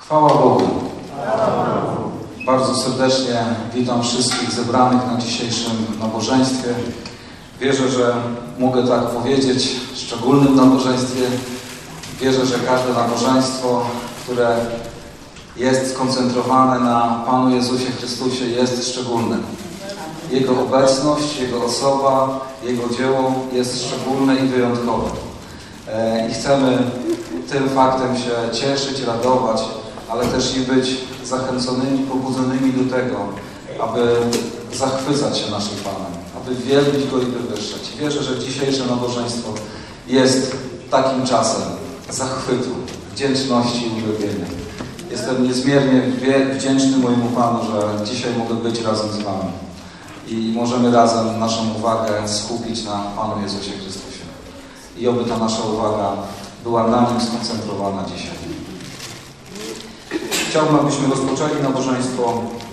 Chwała Bogu. Bardzo serdecznie witam wszystkich zebranych na dzisiejszym nabożeństwie. Wierzę, że mogę tak powiedzieć, szczególnym nabożeństwie. Wierzę, że każde nabożeństwo, które jest skoncentrowane na Panu Jezusie Chrystusie, jest szczególne. Jego obecność, Jego osoba, Jego dzieło jest szczególne i wyjątkowe. I chcemy tym faktem się cieszyć, radować, ale też i być zachęconymi, pobudzonymi do tego, aby zachwycać się naszym Panem, aby wielbić Go i wywyższać. Wierzę, że dzisiejsze nabożeństwo jest takim czasem zachwytu, wdzięczności i uwielbienia. Jestem niezmiernie wdzięczny mojemu Panu, że dzisiaj mogę być razem z Wami i możemy razem naszą uwagę skupić na Panu Jezusie Chrystusie. I oby ta nasza uwaga była na Nim skoncentrowana dzisiaj. Chciałbym, abyśmy rozpoczęli nabożeństwo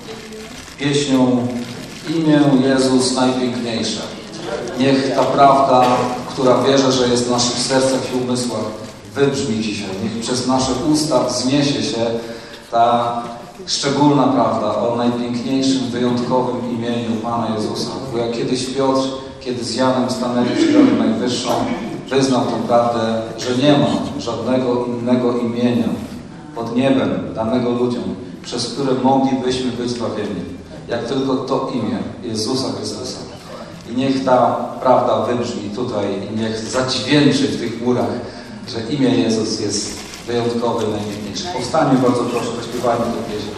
pieśnią Imię Jezus najpiękniejsze. Niech ta prawda, która wierzę, że jest w naszych sercach i umysłach, wybrzmi dzisiaj. Niech przez nasze usta wzniesie się ta szczególna prawda o najpiękniejszym, wyjątkowym imieniu Pana Jezusa. Bo jak kiedyś Piotr, kiedy z Janem stanęli przed Radą Najwyższą, wyznał tę prawdę, że nie ma żadnego innego imienia pod niebem danego ludziom, przez które moglibyśmy być zbawieni, jak tylko to imię Jezusa Chrystusa. I niech ta prawda wybrzmi tutaj i niech zadźwięczy w tych murach, że imię Jezus jest wyjątkowe i najpiękniejsze. Powstańmy, bardzo proszę, śpiewajmy tę pieśń.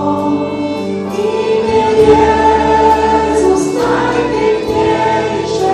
Najpiękniejsze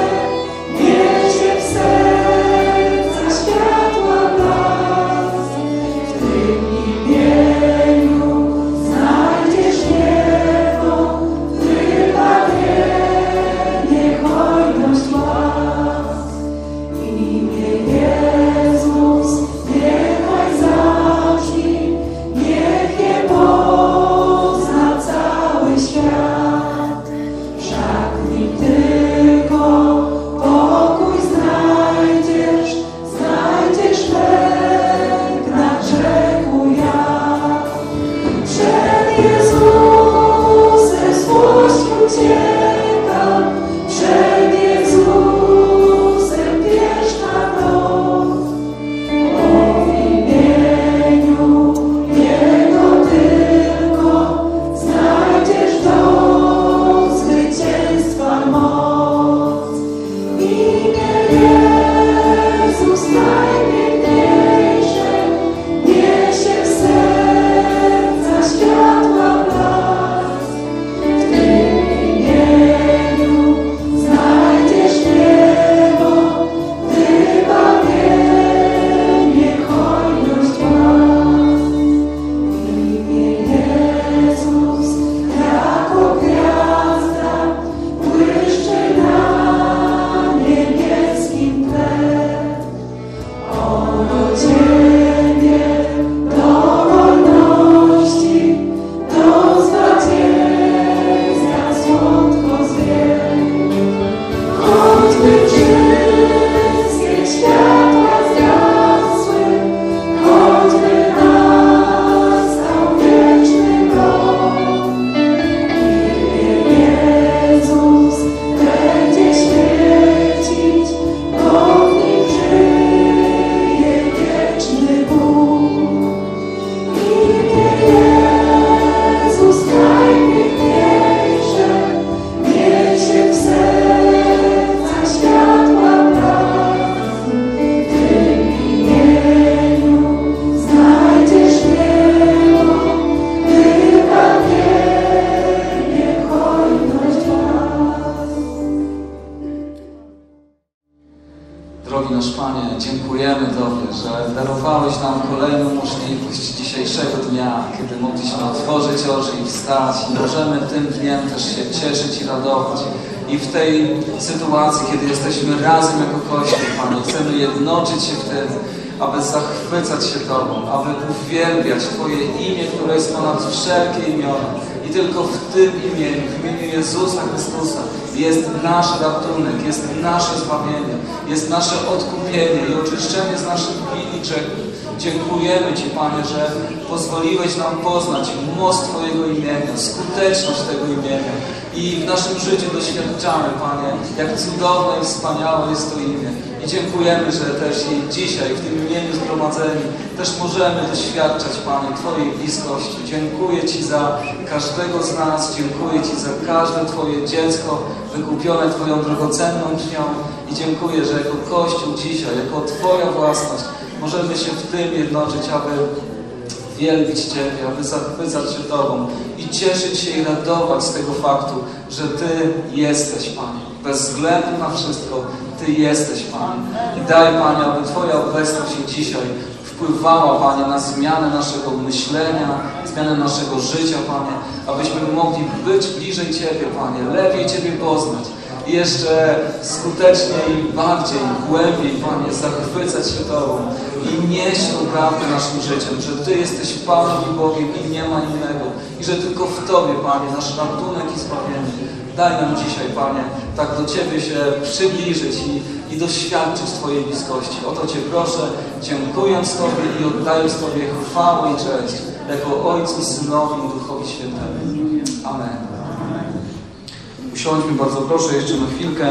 Drogi nasz Panie, dziękujemy Tobie, że darowałeś nam kolejną możliwość dzisiejszego dnia, kiedy mogliśmy otworzyć oczy i wstać i możemy tym dniem też się cieszyć i radować. I w tej sytuacji, kiedy jesteśmy razem jako Kościół, Panie, chcemy jednoczyć się w tym, aby zachwycać się Tobą, aby uwielbiać Twoje imię, które jest ponad wszelkie imiona. I tylko w tym imieniu, w imieniu Jezusa Chrystusa jest nasz ratunek, jest nasze zbawienie, jest nasze odkupienie i oczyszczenie z naszych win i grzechów. Dziękujemy Ci, Panie, że pozwoliłeś nam poznać moc Twojego imienia, skuteczność tego imienia. I w naszym życiu doświadczamy, Panie, jak cudowne i wspaniałe jest to imię. I dziękujemy, że też i dzisiaj w tym imieniu zgromadzeni też możemy doświadczać, Panie, Twojej bliskości. Dziękuję Ci za każdego z nas, dziękuję Ci za każde Twoje dziecko wykupione Twoją drogocenną krwią i dziękuję, że jako Kościół dzisiaj, jako Twoja własność możemy się w tym jednoczyć, aby wielbić Ciebie, aby zachwycać się Tobą i cieszyć się i radować z tego faktu, że Ty jesteś, Panie. Bez względu na wszystko, Ty jesteś, Panie. I daj, Panie, aby Twoja obecność dzisiaj wpływała, Panie, na zmianę naszego myślenia, zmianę naszego życia, Panie, abyśmy mogli być bliżej Ciebie, Panie, lepiej Ciebie poznać i jeszcze skuteczniej, bardziej, głębiej, Panie, zachwycać się Tobą i nieść tą prawdę naszym życiem, że Ty jesteś Panem i Bogiem i nie ma innego i że tylko w Tobie, Panie, nasz ratunek i zbawienie. Daj nam dzisiaj, Panie, tak do Ciebie się przybliżyć i doświadczyć Twojej bliskości. O to Cię proszę, dziękując Tobie i oddając Tobie chwałę i cześć, jako Ojcu, Synowi i Duchowi Świętemu. Amen. Usiądźmy bardzo proszę jeszcze na chwilkę.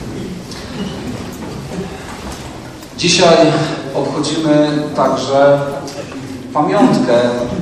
Dzisiaj obchodzimy także pamiątkę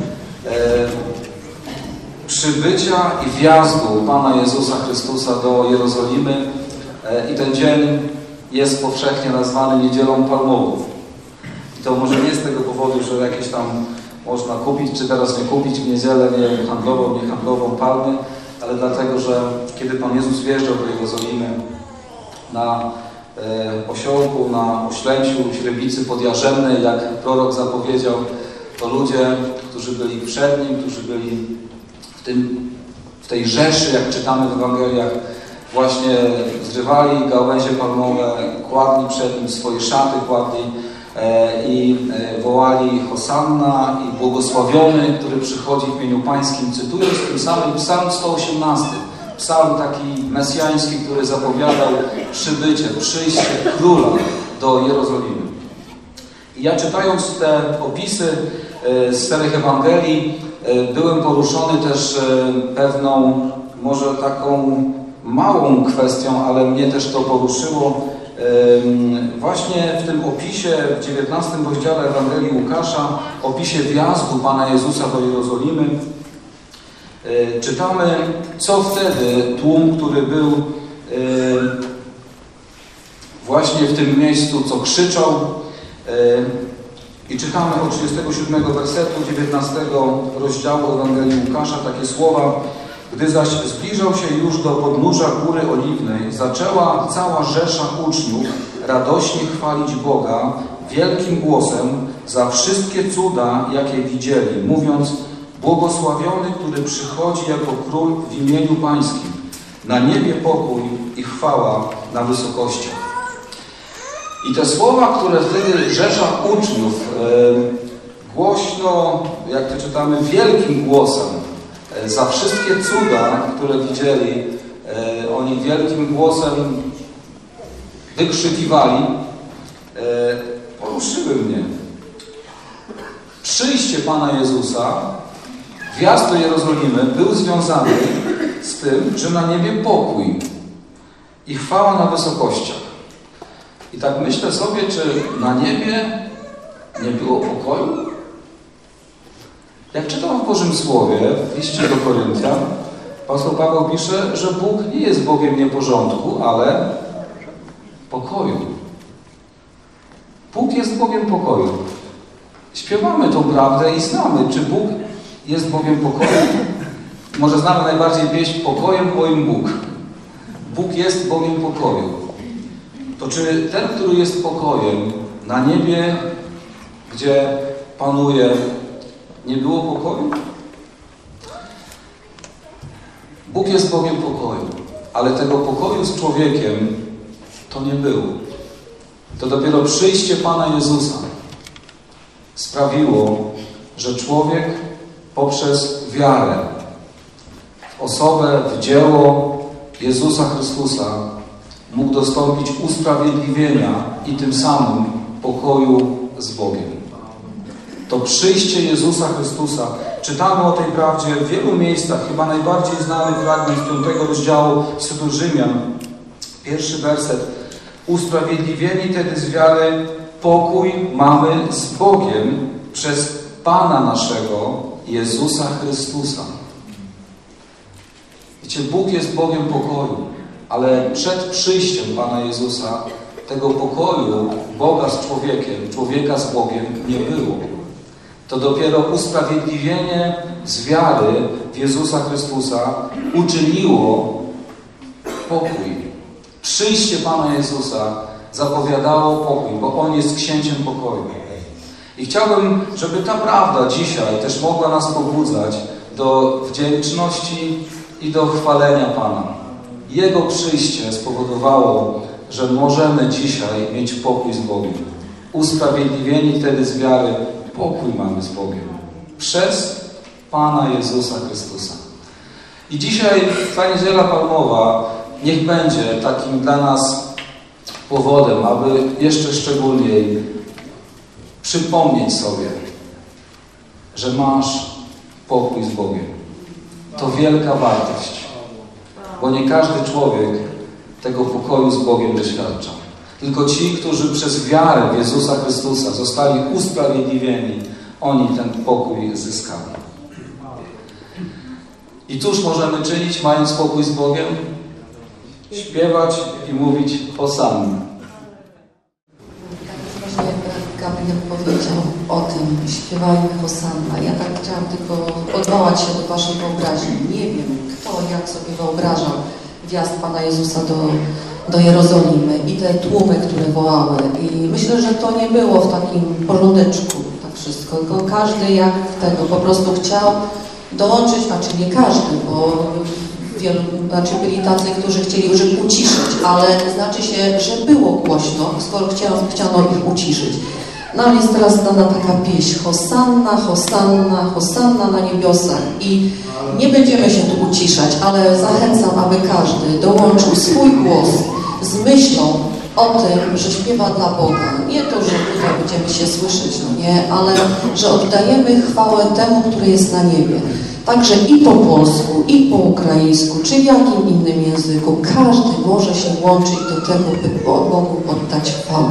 przybycia i wjazdu Pana Jezusa Chrystusa do Jerozolimy i ten dzień jest powszechnie nazwany Niedzielą Palmową. I to może nie z tego powodu, że jakieś tam można kupić, czy teraz nie kupić w niedzielę, nie wiem, handlową, niehandlową palmy, ale dlatego, że kiedy Pan Jezus wjeżdżał do Jerozolimy na osiołku, na oślęciu źrebicy podjarzennej, jak prorok zapowiedział, to ludzie, którzy byli przed Nim, którzy byli w tej rzeszy, jak czytamy w Ewangeliach, właśnie zrywali gałęzie palmowe, kładli przed Nim swoje szaty, kładli i wołali Hosanna i błogosławiony, który przychodzi w imieniu Pańskim, cytując tym samym Psalm 118, psalm taki mesjański, który zapowiadał przyjście Króla do Jerozolimy. I ja czytając te opisy z 4 Ewangelii, byłem poruszony też pewną, może taką małą kwestią, ale mnie też to poruszyło. Właśnie w tym opisie, w 19 rozdziale Ewangelii Łukasza, opisie wjazdu Pana Jezusa do Jerozolimy, czytamy, co wtedy tłum, który był właśnie w tym miejscu, co krzyczał. I czytamy od 37 wersetu 19 rozdziału Ewangelii Łukasza takie słowa: Gdy zaś zbliżał się już do podnóża Góry Oliwnej, zaczęła cała rzesza uczniów radośnie chwalić Boga wielkim głosem za wszystkie cuda, jakie widzieli, mówiąc: Błogosławiony, który przychodzi jako Król w imieniu Pańskim. Na niebie pokój i chwała na wysokościach. I te słowa, które wtedy rzesza uczniów głośno, jak to czytamy, wielkim głosem za wszystkie cuda, które widzieli, oni wielkim głosem wykrzykiwali, poruszyły mnie. Przyjście Pana Jezusa, wjazd do Jerozolimy był związany z tym, że na niebie pokój i chwała na wysokościach. I tak myślę sobie, czy na niebie nie było pokoju? Jak czytam w Bożym Słowie, w liście do Koryntian, apostoł Paweł pisze, że Bóg nie jest Bogiem nieporządku, ale pokoju. Bóg jest Bogiem pokoju. Śpiewamy tą prawdę i znamy, czy Bóg jest Bogiem pokoju. Może znamy najbardziej pieśń Pokojem moim Bóg. Bóg jest Bogiem pokoju. to czy ten, który jest pokojem, na niebie, gdzie panuje, nie było pokoju? Bóg jest Bogiem pokoju, ale tego pokoju z człowiekiem to nie było. To dopiero przyjście Pana Jezusa sprawiło, że człowiek poprzez wiarę w osobę, w dzieło Jezusa Chrystusa mógł dostąpić usprawiedliwienia i tym samym pokoju z Bogiem. To przyjście Jezusa Chrystusa, czytamy o tej prawdzie w wielu miejscach, chyba najbardziej znany fragment z 5 rozdziału Listu Rzymian, 1 werset. Usprawiedliwieni tedy z wiary pokój mamy z Bogiem przez Pana naszego Jezusa Chrystusa. Wiecie, Bóg jest Bogiem pokoju, ale przed przyjściem Pana Jezusa tego pokoju Boga z człowiekiem, człowieka z Bogiem nie było. To dopiero usprawiedliwienie z wiary w Jezusa Chrystusa uczyniło pokój. Przyjście Pana Jezusa zapowiadało pokój, bo On jest księciem pokoju. I chciałbym, żeby ta prawda dzisiaj też mogła nas pobudzać do wdzięczności i do chwalenia Pana. Jego przyjście spowodowało, że możemy dzisiaj mieć pokój z Bogiem. Usprawiedliwieni wtedy z wiary, pokój mamy z Bogiem. Przez Pana Jezusa Chrystusa. I dzisiaj ta Niedziela Palmowa niech będzie takim dla nas powodem, aby jeszcze szczególniej przypomnieć sobie, że masz pokój z Bogiem. To wielka wartość, bo nie każdy człowiek tego pokoju z Bogiem doświadcza. Tylko ci, którzy przez wiarę w Jezusa Chrystusa zostali usprawiedliwieni, oni ten pokój zyskali. I cóż możemy czynić, mając pokój z Bogiem? Śpiewać i mówić Hosanna. Właśnie Gabriel powiedział o tym, śpiewajmy Hosanna. Ja tak chciałam tylko odwołać się do waszej wyobraźni. Nie wiem, kto jak sobie wyobrażał wjazd Pana Jezusa do Jerozolimy i te tłumy, które wołały. I myślę, że to nie było w takim porządeczku tak wszystko, tylko każdy jak tego po prostu chciał dołączyć, znaczy nie każdy, bo byli tacy, którzy chcieli już ich uciszyć, ale znaczy się, że było głośno, skoro chciano ich uciszyć. Nam jest teraz dana taka pieśń: Hosanna, Hosanna, Hosanna na niebiosach. I nie będziemy się tu uciszać, ale zachęcam, aby każdy dołączył swój głos z myślą o tym, że śpiewa dla Boga. Nie to, że tutaj będziemy się słyszeć, no nie, ale że oddajemy chwałę temu, który jest na niebie. Także i po polsku, i po ukraińsku, czy w jakim innym języku, każdy może się łączyć do tego, by Bogu oddać chwałę.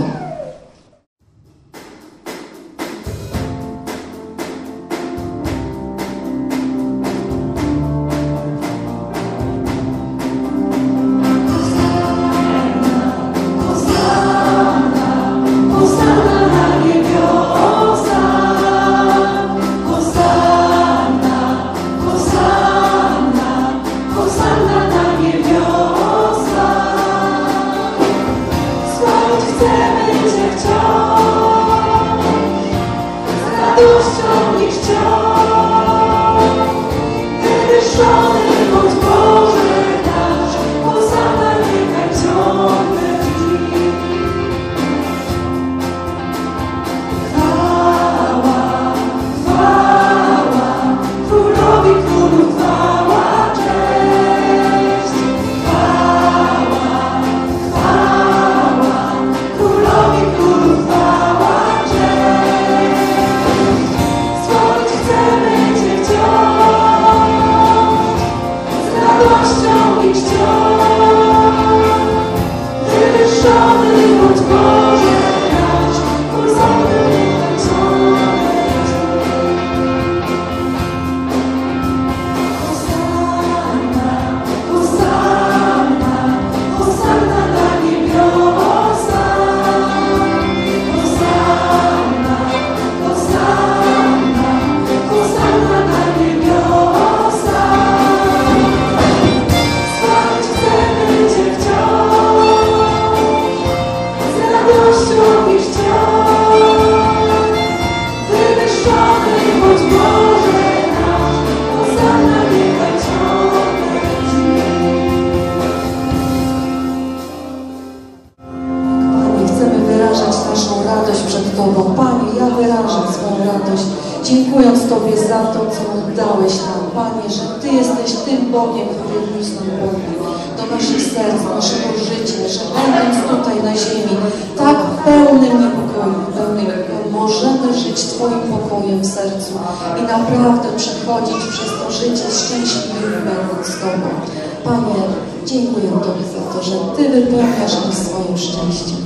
Chcemy radość przed Tobą. Panie, ja wyrażam swoją radość, dziękując Tobie za to, co dałeś nam. Panie, że Ty jesteś tym Bogiem, który wniósł nam pokój do naszych serc, do naszego życia, że będąc tutaj na ziemi, tak pełnym niepokoju, możemy żyć Twoim pokojem w sercu i naprawdę przechodzić przez to życie szczęśliwie będąc z Tobą. Panie, dziękuję Tobie za to, że Ty wypełniasz nas swoim szczęściem.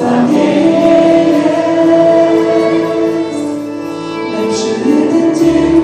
Lepszy jeden dzień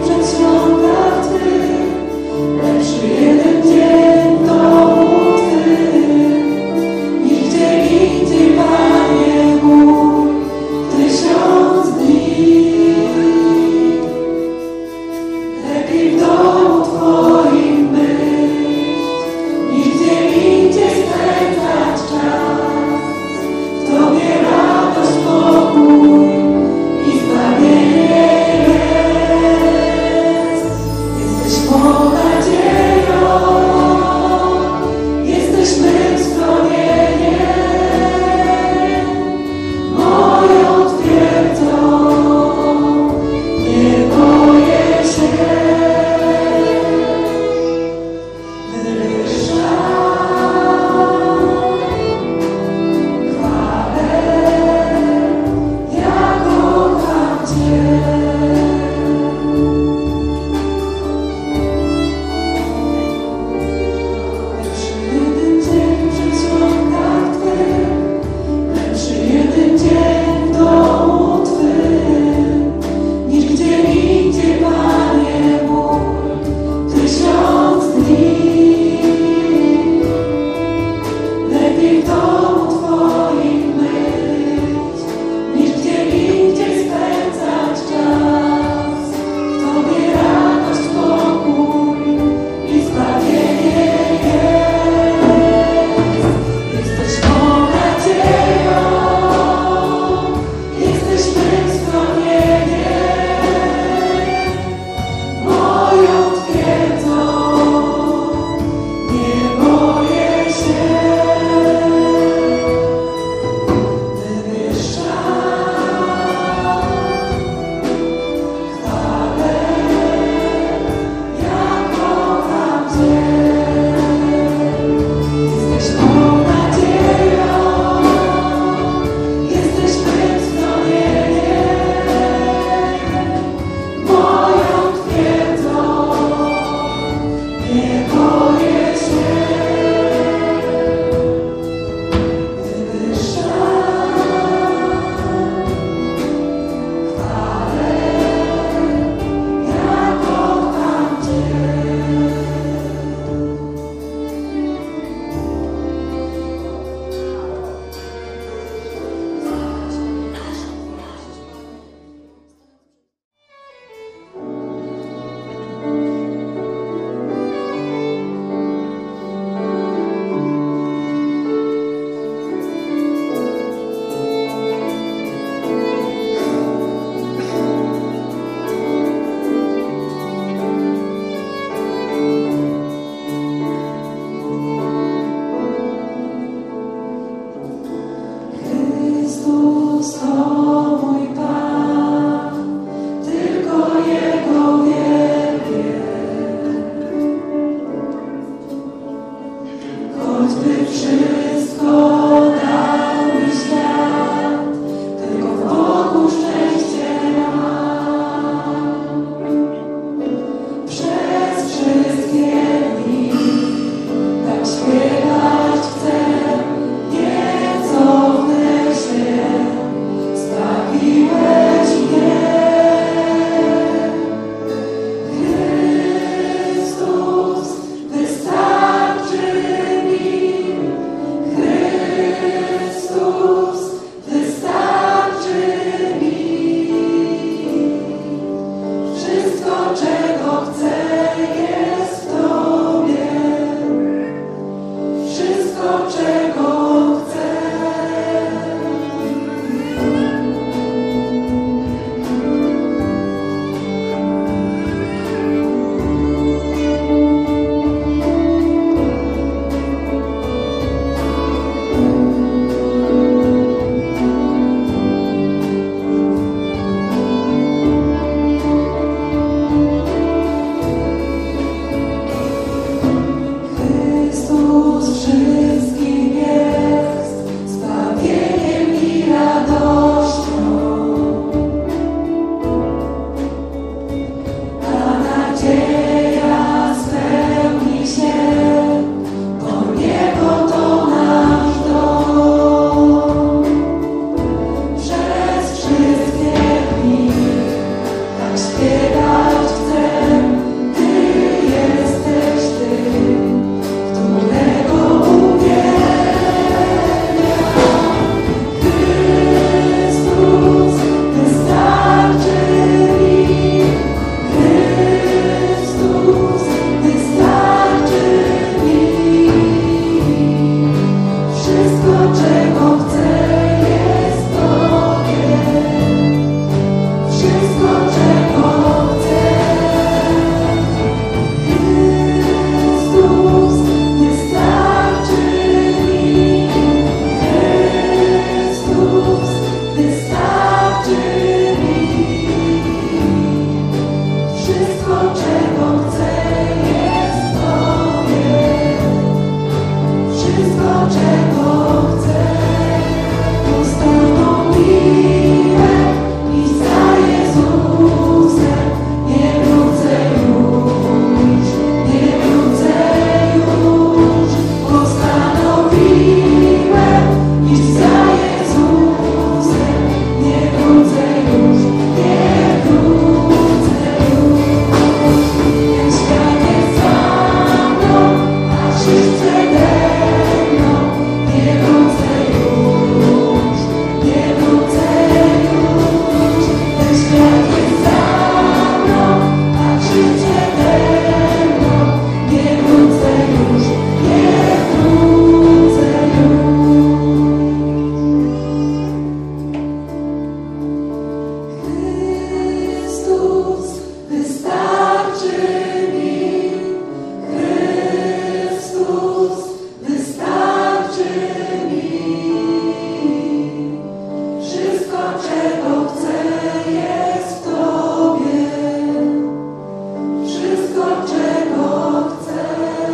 czego chcę, jest w Tobie. Wszystko, czego chcę.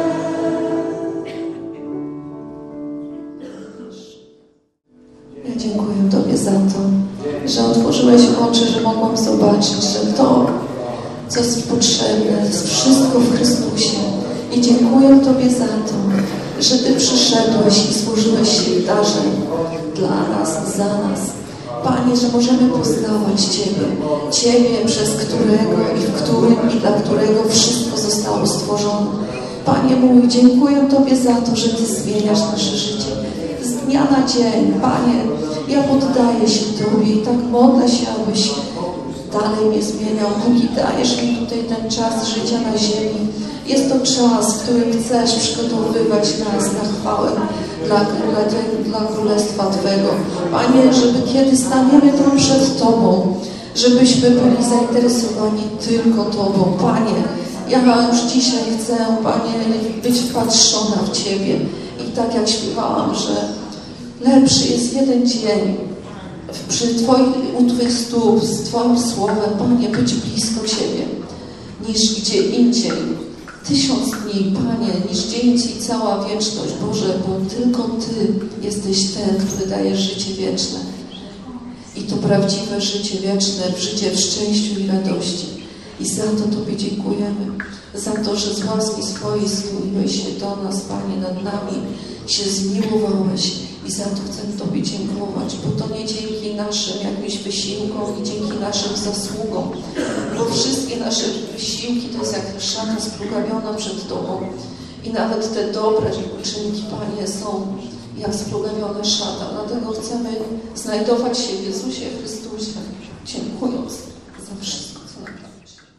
Ja dziękuję Tobie za to, że otworzyłeś oczy, że mogłam zobaczyć, że to, co jest potrzebne, jest wszystko w Chrystusie. I dziękuję Tobie za to, że Ty przyszedłeś i służyłeś się darzem dla nas, za nas. Panie, że możemy poznawać Ciebie, przez którego i w którym i dla którego wszystko zostało stworzone. Panie mój, dziękuję Tobie za to, że Ty zmieniasz nasze życie z dnia na dzień. Panie, ja poddaję się Tobie i tak modlę się, abyś dalej mnie zmieniał, póki dajesz mi tutaj ten czas życia na ziemi. Jest to czas, w którym chcesz przygotowywać nas na chwałę dla Królestwa Twego. Panie, żeby kiedy staniemy tam przed Tobą, żebyśmy byli zainteresowani tylko Tobą. Panie, ja już dzisiaj chcę, Panie, być wpatrzona w Ciebie. I tak jak śpiewałam, że lepszy jest jeden dzień u Twych stóp, z Twoim słowem, Panie, być blisko Ciebie, niż gdzie indziej. 1000 dni, Panie, niż gdzie indziej cała wieczność, Boże, bo tylko Ty jesteś ten, który daje życie wieczne. I to prawdziwe życie wieczne, życie w szczęściu i radości. I za to Tobie dziękujemy. Za to, że z łaski swojej zgłosiłeś się do nas, Panie, nad nami się zmiłowałeś. I za to chcę Tobie dziękować, bo to nie dzięki naszym jakimś wysiłkom i dzięki naszym zasługom, bo wszystkie nasze wysiłki to jest jak szata splugawiona przed Tobą. I nawet te dobre uczynki, Panie, są jak splugawione szata. Dlatego chcemy znajdować się w Jezusie Chrystusie, dziękując za wszystko, co nam dałeś.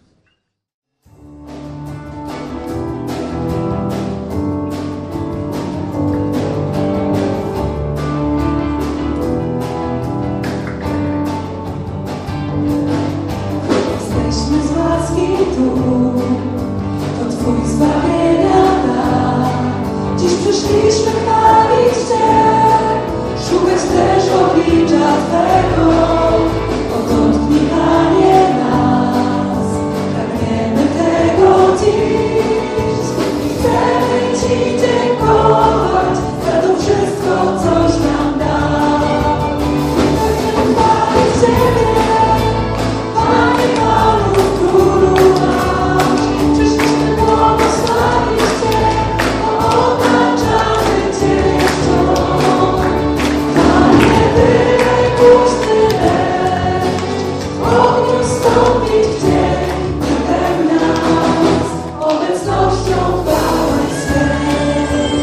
Przyszliśmy chwalić Cię, szukać też oblicza Twego. Odtąd Panie nas, pragniemy tego dziś. I chcemy Ci dziękować za to wszystko, coś nam dał. Pragniemy chwalić Ciebie, Panie Panów, Królu nasz. Przyszliśmy błogosławić Cię, otaczamy Cię czcią. Panie, wylej pusty deszcz, ogniu stąpić w dzień, wypełnia nas obecnością chwały swej.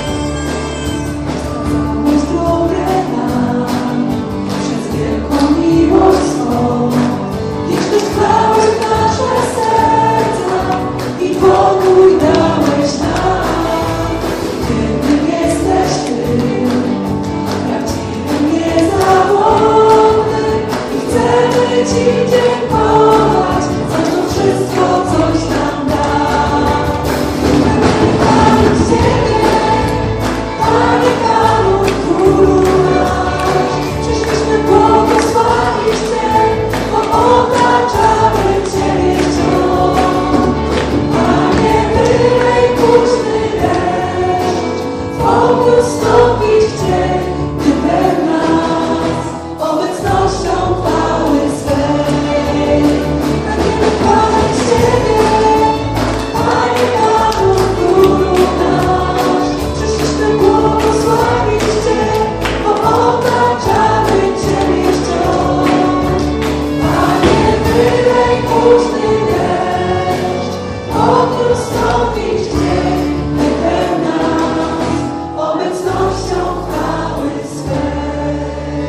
Stracamy zdrowie nam przez wielką miłość swą. Wieczność chwały w nasze serca i pokój dałeś nam. Jednym jesteś Ty, prawdziwym, niezawodnym i chcemy Ci dziękować za to wszystko, coś nam dał. Chcemy chwalić Ciebie, Panie Panów, Królu nasz. Przyszliśmy błogosławić Cię, bo otaczamy Ciebie czcią. Panie, wylej późny deszcz, w ogniu stąpić w dzień, wypełń nas obecnością chwały swej. Pragniemy chwalić Ciebie, Panie Panów, Królu nasz. Przyszliśmy błogosławić Cię, bo otaczamy Ciebie czcią. Panie, wylej późny deszcz, w ogniu stąpić w dzień, wypełń nas obecnością chwały swej.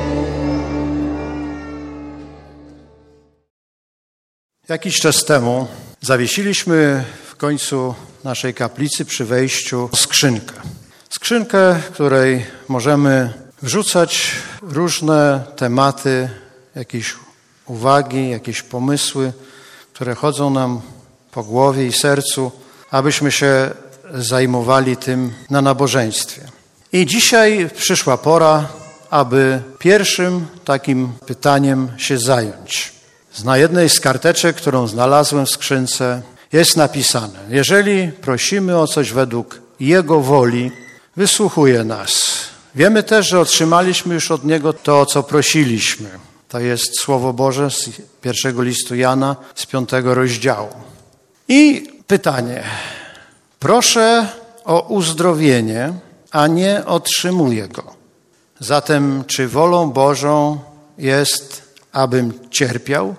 Jakiś czas temu zawiesiliśmy w końcu naszej kaplicy przy wejściu skrzynkę. Skrzynkę, w której możemy wrzucać różne tematy, jakieś uwagi, jakieś pomysły, które chodzą nam po głowie i sercu, abyśmy się zajmowali tym na nabożeństwie. I dzisiaj przyszła pora, aby pierwszym takim pytaniem się zająć. Na jednej z karteczek, którą znalazłem w skrzynce, jest napisane: jeżeli prosimy o coś według Jego woli, wysłuchuje nas. Wiemy też, że otrzymaliśmy już od Niego to, o co prosiliśmy. To jest Słowo Boże z pierwszego listu Jana, z 5 rozdziału. I pytanie: proszę o uzdrowienie, a nie otrzymuję go. Zatem czy wolą Bożą jest, abym cierpiał?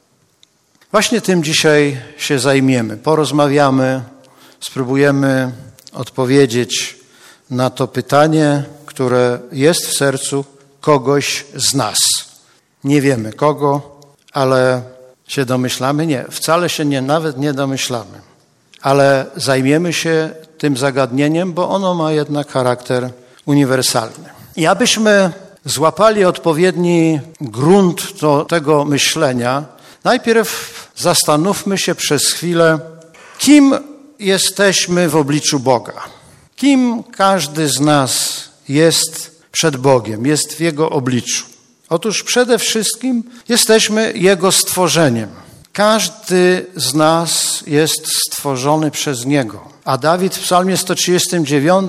Właśnie tym dzisiaj się zajmiemy. Porozmawiamy, spróbujemy odpowiedzieć na to pytanie, które jest w sercu kogoś z nas. Nie wiemy kogo, ale się domyślamy? Nie, wcale się nawet nie domyślamy. Ale zajmiemy się tym zagadnieniem, bo ono ma jednak charakter uniwersalny. I abyśmy złapali odpowiedni grunt do tego myślenia, najpierw zastanówmy się przez chwilę, kim jesteśmy w obliczu Boga. Kim każdy z nas jest przed Bogiem, jest w Jego obliczu. Otóż przede wszystkim jesteśmy Jego stworzeniem. Każdy z nas jest stworzony przez Niego. A Dawid w psalmie 139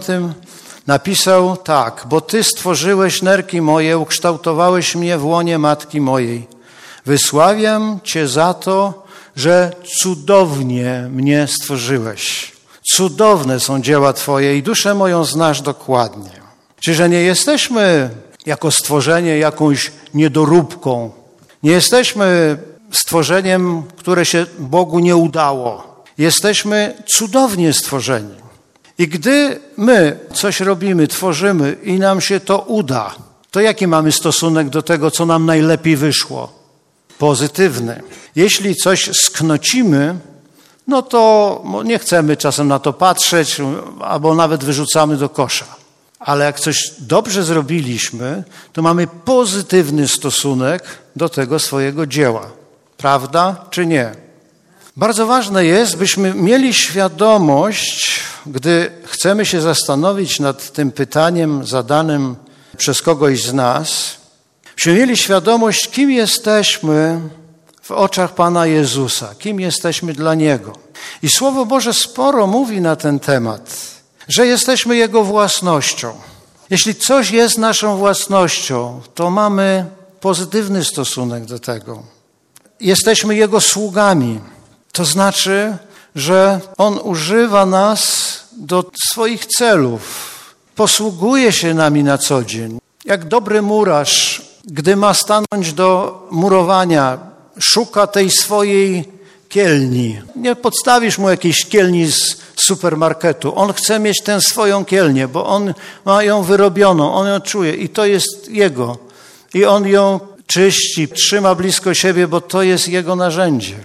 napisał tak: bo Ty stworzyłeś nerki moje, ukształtowałeś mnie w łonie matki mojej. Wysławiam Cię za to, że cudownie mnie stworzyłeś. Cudowne są dzieła Twoje i duszę moją znasz dokładnie. Czyże nie jesteśmy jako stworzenie jakąś niedoróbką. Nie jesteśmy stworzeniem, które się Bogu nie udało. Jesteśmy cudownie stworzeni. I gdy my coś robimy, tworzymy i nam się to uda, to jaki mamy stosunek do tego, co nam najlepiej wyszło? Pozytywny. Jeśli coś sknocimy, no to nie chcemy czasem na to patrzeć, albo nawet wyrzucamy do kosza. Ale jak coś dobrze zrobiliśmy, to mamy pozytywny stosunek do tego swojego dzieła. Prawda czy nie? Bardzo ważne jest, byśmy mieli świadomość, gdy chcemy się zastanowić nad tym pytaniem zadanym przez kogoś z nas, byśmy mieli świadomość, kim jesteśmy w oczach Pana Jezusa, kim jesteśmy dla Niego. I Słowo Boże sporo mówi na ten temat, że jesteśmy Jego własnością. Jeśli coś jest naszą własnością, to mamy pozytywny stosunek do tego. Jesteśmy Jego sługami. To znaczy, że On używa nas do swoich celów. Posługuje się nami na co dzień. Jak dobry murarz, gdy ma stanąć do murowania, szuka tej swojej kielni. Nie podstawisz mu jakiejś kielni z supermarketu. On chce mieć tę swoją kielnię, bo on ma ją wyrobioną, on ją czuje i to jest jego. I on ją czyści, trzyma blisko siebie, bo to jest jego narzędzie.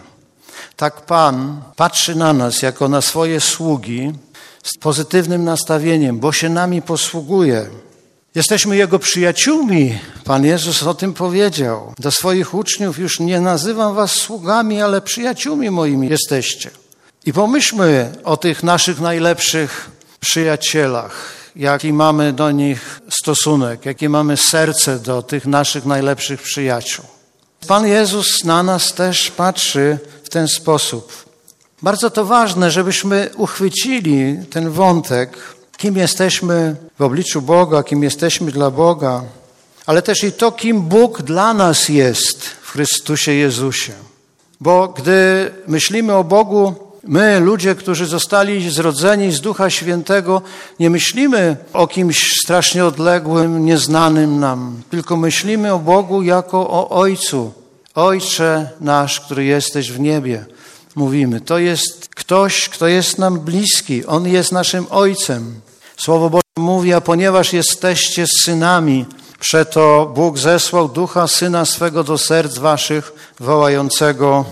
Tak Pan patrzy na nas jako na swoje sługi z pozytywnym nastawieniem, bo się nami posługuje. Jesteśmy Jego przyjaciółmi. Pan Jezus o tym powiedział. Do swoich uczniów: już nie nazywam was sługami, ale przyjaciółmi moimi jesteście. I pomyślmy o tych naszych najlepszych przyjacielach, jaki mamy do nich stosunek, jakie mamy serce do tych naszych najlepszych przyjaciół. Pan Jezus na nas też patrzy w ten sposób. Bardzo to ważne, żebyśmy uchwycili ten wątek, kim jesteśmy w obliczu Boga, kim jesteśmy dla Boga, ale też i to, kim Bóg dla nas jest w Chrystusie Jezusie. Bo gdy myślimy o Bogu, my, ludzie, którzy zostali zrodzeni z Ducha Świętego, nie myślimy o kimś strasznie odległym, nieznanym nam, tylko myślimy o Bogu jako o Ojcu. Ojcze nasz, który jesteś w niebie. Mówimy, to jest ktoś, kto jest nam bliski. On jest naszym Ojcem. Słowo Boże mówi, a ponieważ jesteście synami, przeto Bóg zesłał Ducha Syna swego do serc waszych, wołającego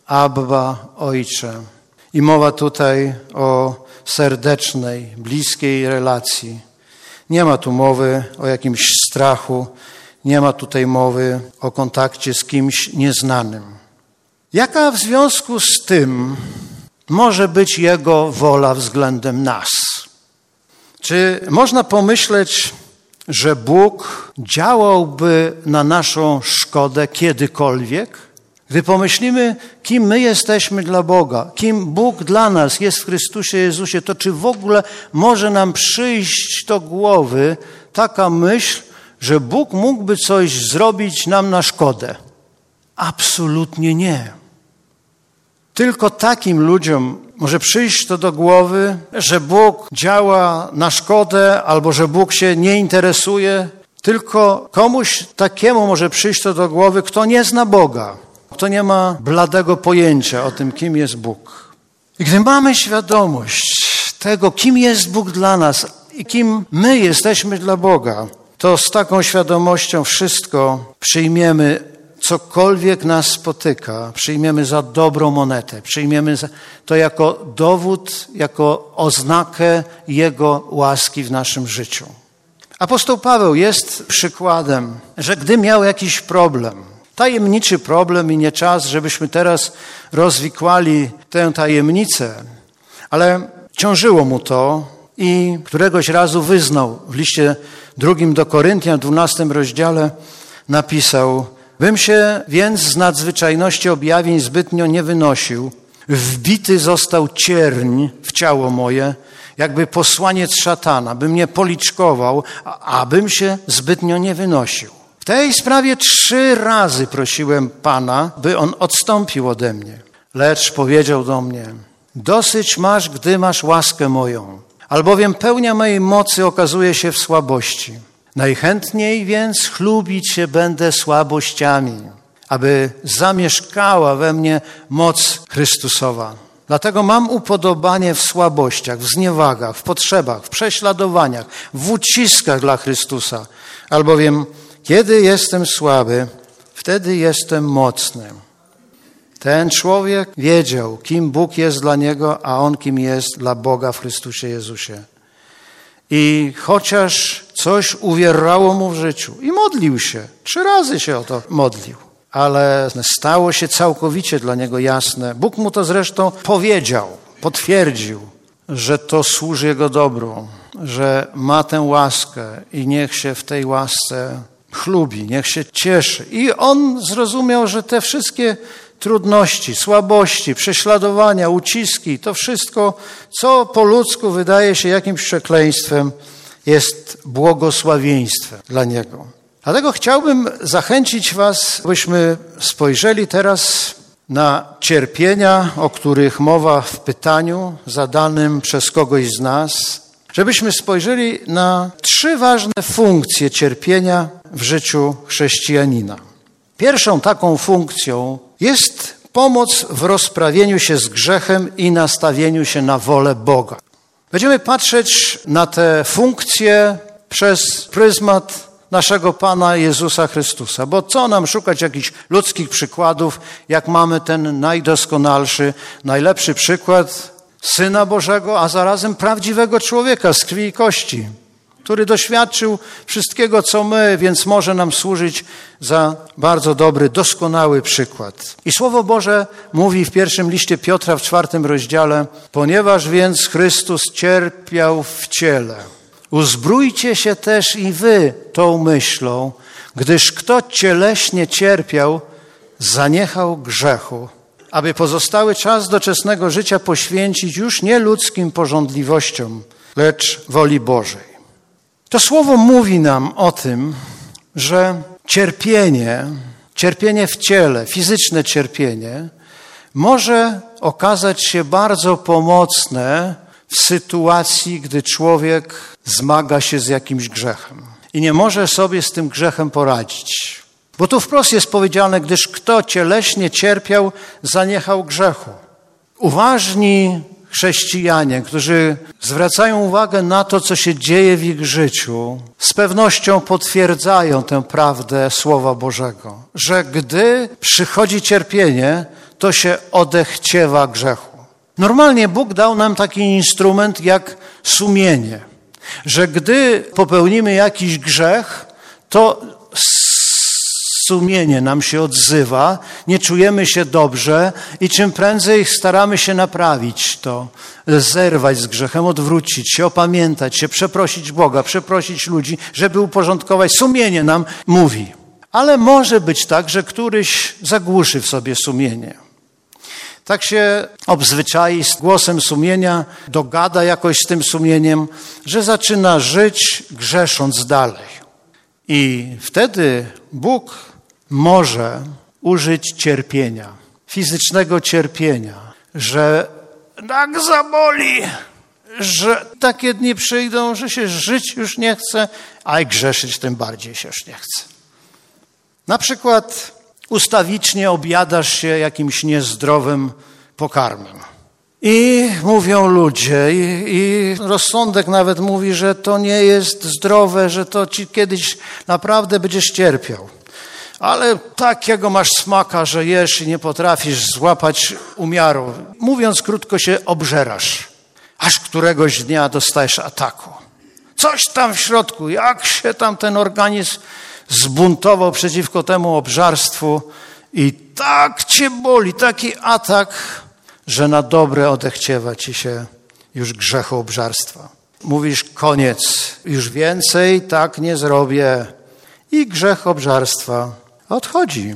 Abba, Ojcze. I mowa tutaj o serdecznej, bliskiej relacji. Nie ma tu mowy o jakimś strachu, nie ma tutaj mowy o kontakcie z kimś nieznanym. Jaka w związku z tym może być Jego wola względem nas? Czy można pomyśleć, że Bóg działałby na naszą szkodę kiedykolwiek? Gdy pomyślimy, kim my jesteśmy dla Boga, kim Bóg dla nas jest w Chrystusie Jezusie, to czy w ogóle może nam przyjść do głowy taka myśl, że Bóg mógłby coś zrobić nam na szkodę? Absolutnie nie. Tylko takim ludziom może przyjść to do głowy, że Bóg działa na szkodę albo że Bóg się nie interesuje. Tylko komuś takiemu może przyjść to do głowy, kto nie zna Boga, kto nie ma bladego pojęcia o tym, kim jest Bóg. I gdy mamy świadomość tego, kim jest Bóg dla nas i kim my jesteśmy dla Boga, to z taką świadomością wszystko przyjmiemy, cokolwiek nas spotyka, przyjmiemy za dobrą monetę, przyjmiemy to jako dowód, jako oznakę Jego łaski w naszym życiu. Apostoł Paweł jest przykładem, że gdy miał jakiś problem, tajemniczy problem i nie czas, żebyśmy teraz rozwikłali tę tajemnicę, ale ciążyło mu to i któregoś razu wyznał w liście 2 do Koryntian, w 12 rozdziale napisał: bym się więc z nadzwyczajności objawień zbytnio nie wynosił, wbity został cierń w ciało moje, jakby posłaniec szatana, by mnie policzkował, abym się zbytnio nie wynosił. W tej sprawie 3 razy prosiłem Pana, by On odstąpił ode mnie. Lecz powiedział do mnie: dosyć masz, gdy masz łaskę moją, albowiem pełnia mojej mocy okazuje się w słabości. Najchętniej więc chlubić się będę słabościami, aby zamieszkała we mnie moc Chrystusowa. Dlatego mam upodobanie w słabościach, w zniewagach, w potrzebach, w prześladowaniach, w uciskach dla Chrystusa. Albowiem kiedy jestem słaby, wtedy jestem mocny. Ten człowiek wiedział, kim Bóg jest dla niego, a on kim jest dla Boga w Chrystusie Jezusie. I chociaż coś uwierało mu w życiu i modlił się, 3 razy się o to modlił, ale stało się całkowicie dla niego jasne. Bóg mu to zresztą powiedział, potwierdził, że to służy jego dobru, że ma tę łaskę i niech się w tej łasce chlubi, niech się cieszy. I on zrozumiał, że te wszystkie trudności, słabości, prześladowania, uciski, to wszystko, co po ludzku wydaje się jakimś przekleństwem, jest błogosławieństwem dla niego. Dlatego chciałbym zachęcić was, byśmy spojrzeli teraz na cierpienia, o których mowa w pytaniu zadanym przez kogoś z nas, żebyśmy spojrzeli na 3 ważne funkcje cierpienia w życiu chrześcijanina. Pierwszą taką funkcją jest pomoc w rozprawieniu się z grzechem i nastawieniu się na wolę Boga. Będziemy patrzeć na te funkcje przez pryzmat naszego Pana Jezusa Chrystusa. Bo co nam szukać jakichś ludzkich przykładów, jak mamy ten najdoskonalszy, najlepszy przykład Syna Bożego, a zarazem prawdziwego człowieka z krwi i kości, który doświadczył wszystkiego, co my, więc może nam służyć za bardzo dobry, doskonały przykład. I Słowo Boże mówi w 1 liście Piotra w 4 rozdziale: ponieważ więc Chrystus cierpiał w ciele, uzbrójcie się też i wy tą myślą, gdyż kto cieleśnie cierpiał, zaniechał grzechu, aby pozostały czas doczesnego życia poświęcić już nie ludzkim pożądliwościom, lecz woli Bożej. To słowo mówi nam o tym, że cierpienie w ciele, fizyczne cierpienie może okazać się bardzo pomocne w sytuacji, gdy człowiek zmaga się z jakimś grzechem i nie może sobie z tym grzechem poradzić. Bo tu wprost jest powiedziane, gdyż kto cieleśnie cierpiał, zaniechał grzechu. Uważni chrześcijanie, którzy zwracają uwagę na to, co się dzieje w ich życiu, z pewnością potwierdzają tę prawdę Słowa Bożego, że gdy przychodzi cierpienie, to się odechciewa grzechu. Normalnie Bóg dał nam taki instrument jak sumienie, że gdy popełnimy jakiś grzech, to sumienie nam się odzywa, nie czujemy się dobrze i czym prędzej staramy się naprawić to, zerwać z grzechem, odwrócić się, opamiętać się, przeprosić Boga, przeprosić ludzi, żeby uporządkować. Sumienie nam mówi. Ale może być tak, że któryś zagłuszy w sobie sumienie. Tak się obzwyczai z głosem sumienia, dogada jakoś z tym sumieniem, że zaczyna żyć grzesząc dalej. I wtedy Bóg może użyć cierpienia, fizycznego cierpienia, że tak zaboli, że takie dni przyjdą, że się żyć już nie chce, a i grzeszyć tym bardziej się już nie chce. Na przykład ustawicznie objadasz się jakimś niezdrowym pokarmem. I mówią ludzie, i rozsądek nawet mówi, że to nie jest zdrowe, że to ci kiedyś naprawdę będziesz cierpiał. Ale takiego masz smaka, że jesz i nie potrafisz złapać umiaru. Mówiąc krótko, się obżerasz, aż któregoś dnia dostajesz ataku. Coś tam w środku, jak się tam ten organizm zbuntował przeciwko temu obżarstwu i tak cię boli, taki atak, że na dobre odechciewa ci się już grzechu obżarstwa. Mówisz, koniec, już więcej tak nie zrobię. I grzech obżarstwa odchodzi.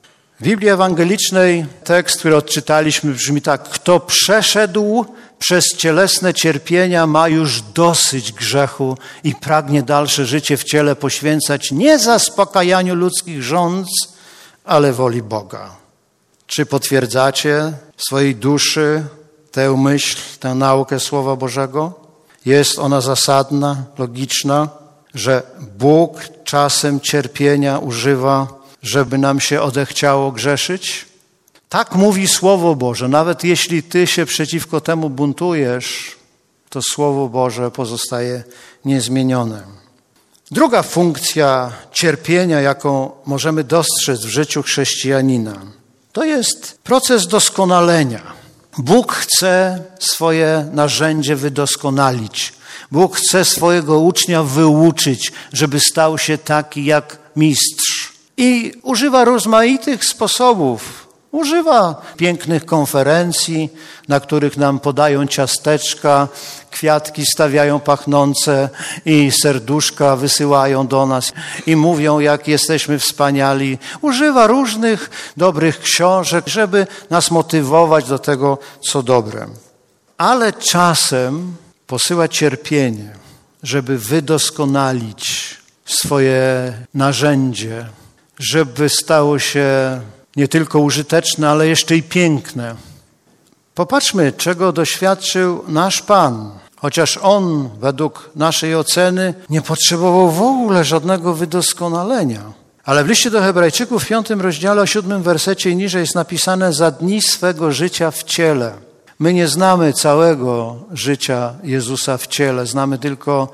W Biblii Ewangelicznej tekst, który odczytaliśmy, brzmi tak: kto przeszedł przez cielesne cierpienia, ma już dosyć grzechu i pragnie dalsze życie w ciele poświęcać nie zaspokajaniu ludzkich żądz, ale woli Boga. Czy potwierdzacie w swojej duszy tę myśl, tę naukę Słowa Bożego? Jest ona zasadna, logiczna, że Bóg czasem cierpienia używa, żeby nam się odechciało grzeszyć? Tak mówi Słowo Boże. Nawet jeśli ty się przeciwko temu buntujesz, to Słowo Boże pozostaje niezmienione. Druga funkcja cierpienia, jaką możemy dostrzec w życiu chrześcijanina, to jest proces doskonalenia. Bóg chce swoje narzędzie wydoskonalić. Bóg chce swojego ucznia wyuczyć, żeby stał się taki jak mistrz. I używa rozmaitych sposobów. Używa pięknych konferencji, na których nam podają ciasteczka, kwiatki stawiają pachnące i serduszka wysyłają do nas i mówią, jak jesteśmy wspaniali. Używa różnych dobrych książek, żeby nas motywować do tego, co dobre. Ale czasem posyła cierpienie, żeby wydoskonalić swoje narzędzie, żeby stało się nie tylko użyteczne, ale jeszcze i piękne. Popatrzmy, czego doświadczył nasz Pan. Chociaż On, według naszej oceny, nie potrzebował w ogóle żadnego wydoskonalenia. Ale w liście do Hebrajczyków w 5 rozdziale, 7 wersecie i niżej jest napisane: za dni swego życia w ciele. My nie znamy całego życia Jezusa w ciele. Znamy tylko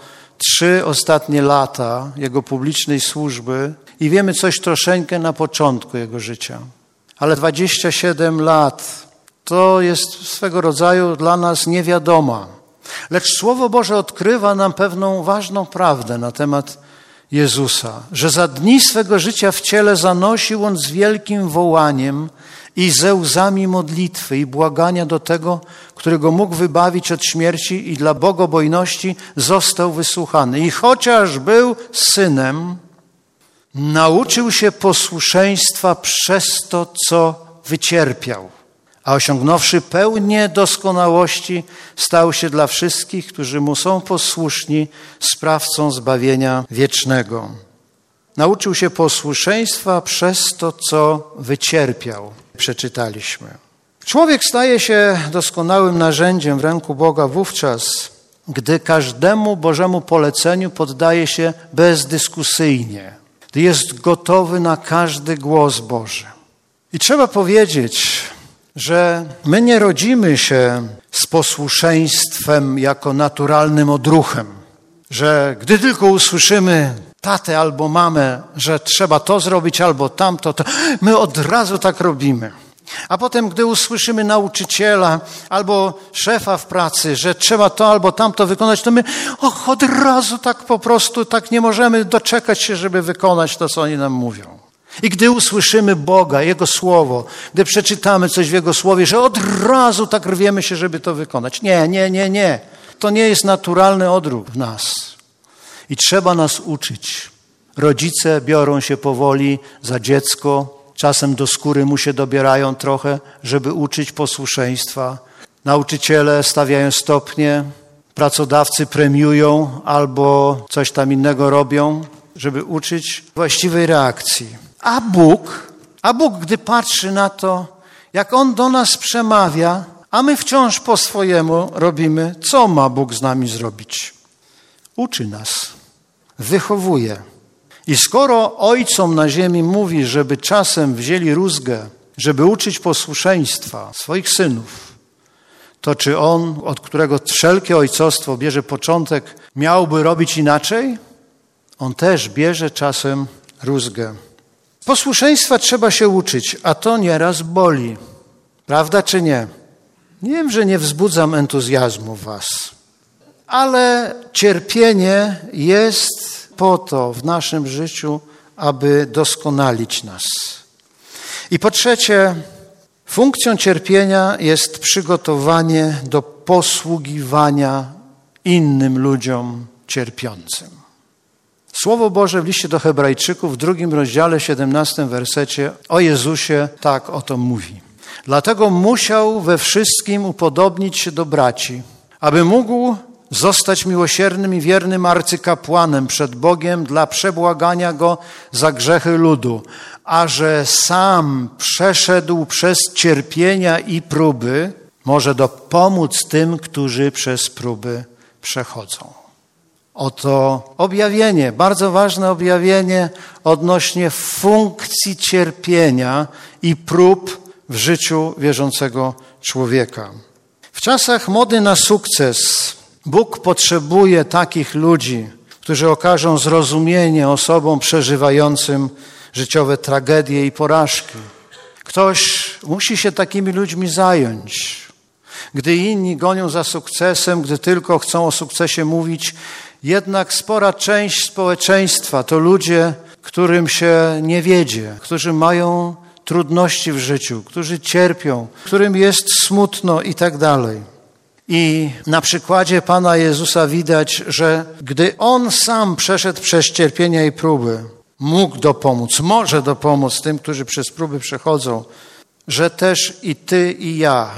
3 ostatnie lata Jego publicznej służby i wiemy coś troszeczkę na początku Jego życia. Ale 27 lat to jest swego rodzaju dla nas niewiadoma. Lecz Słowo Boże odkrywa nam pewną ważną prawdę na temat Jezusa, że za dni swego życia w ciele zanosił On z wielkim wołaniem i ze łzami modlitwy i błagania do tego, którego mógł wybawić od śmierci i dla bogobojności został wysłuchany. I chociaż był synem, nauczył się posłuszeństwa przez to, co wycierpiał. A osiągnąwszy pełnię doskonałości, stał się dla wszystkich, którzy mu są posłuszni, sprawcą zbawienia wiecznego. Nauczył się posłuszeństwa przez to, co wycierpiał. Przeczytaliśmy. Człowiek staje się doskonałym narzędziem w ręku Boga wówczas, gdy każdemu Bożemu poleceniu poddaje się bezdyskusyjnie, gdy jest gotowy na każdy głos Boży. I trzeba powiedzieć, że my nie rodzimy się z posłuszeństwem jako naturalnym odruchem, że gdy tylko usłyszymy tatę albo mamę, że trzeba to zrobić albo tamto, to my od razu tak robimy. A potem, gdy usłyszymy nauczyciela albo szefa w pracy, że trzeba to albo tamto wykonać, to my od razu tak po prostu tak nie możemy doczekać się, żeby wykonać to, co oni nam mówią. I gdy usłyszymy Boga, Jego Słowo, gdy przeczytamy coś w Jego Słowie, że od razu tak rwiemy się, żeby to wykonać. Nie. To nie jest naturalny odruch w nas. I trzeba nas uczyć. Rodzice biorą się powoli za dziecko, czasem do skóry mu się dobierają trochę, żeby uczyć posłuszeństwa. Nauczyciele stawiają stopnie, pracodawcy premiują albo coś tam innego robią, żeby uczyć właściwej reakcji. A Bóg, gdy patrzy na to, jak On do nas przemawia, a my wciąż po swojemu robimy, co ma Bóg z nami zrobić? Uczy nas, wychowuje. I skoro ojcom na ziemi mówi, żeby czasem wzięli rózgę, żeby uczyć posłuszeństwa swoich synów, to czy On, od którego wszelkie ojcostwo bierze początek, miałby robić inaczej? On też bierze czasem rózgę. Posłuszeństwa trzeba się uczyć, a to nieraz boli. Prawda czy nie? Nie wiem, że nie wzbudzam entuzjazmu w was, ale cierpienie jest po to w naszym życiu, aby doskonalić nas. I po trzecie, funkcją cierpienia jest przygotowanie do posługiwania innym ludziom cierpiącym. Słowo Boże w liście do Hebrajczyków w 2 rozdziale, 17 wersecie o Jezusie tak oto mówi. Dlatego musiał we wszystkim upodobnić się do braci, aby mógł zostać miłosiernym i wiernym arcykapłanem przed Bogiem dla przebłagania Go za grzechy ludu, a że sam przeszedł przez cierpienia i próby, może dopomóc tym, którzy przez próby przechodzą. Oto objawienie, bardzo ważne objawienie odnośnie funkcji cierpienia i prób w życiu wierzącego człowieka. W czasach mody na sukces Bóg potrzebuje takich ludzi, którzy okażą zrozumienie osobom przeżywającym życiowe tragedie i porażki. Ktoś musi się takimi ludźmi zająć. Gdy inni gonią za sukcesem, gdy tylko chcą o sukcesie mówić, jednak spora część społeczeństwa to ludzie, którym się nie wiedzie, którzy mają trudności w życiu, którzy cierpią, którym jest smutno i tak dalej. I na przykładzie Pana Jezusa widać, że gdy On sam przeszedł przez cierpienia i próby, mógł dopomóc, może dopomóc tym, którzy przez próby przechodzą, że też i ty i ja,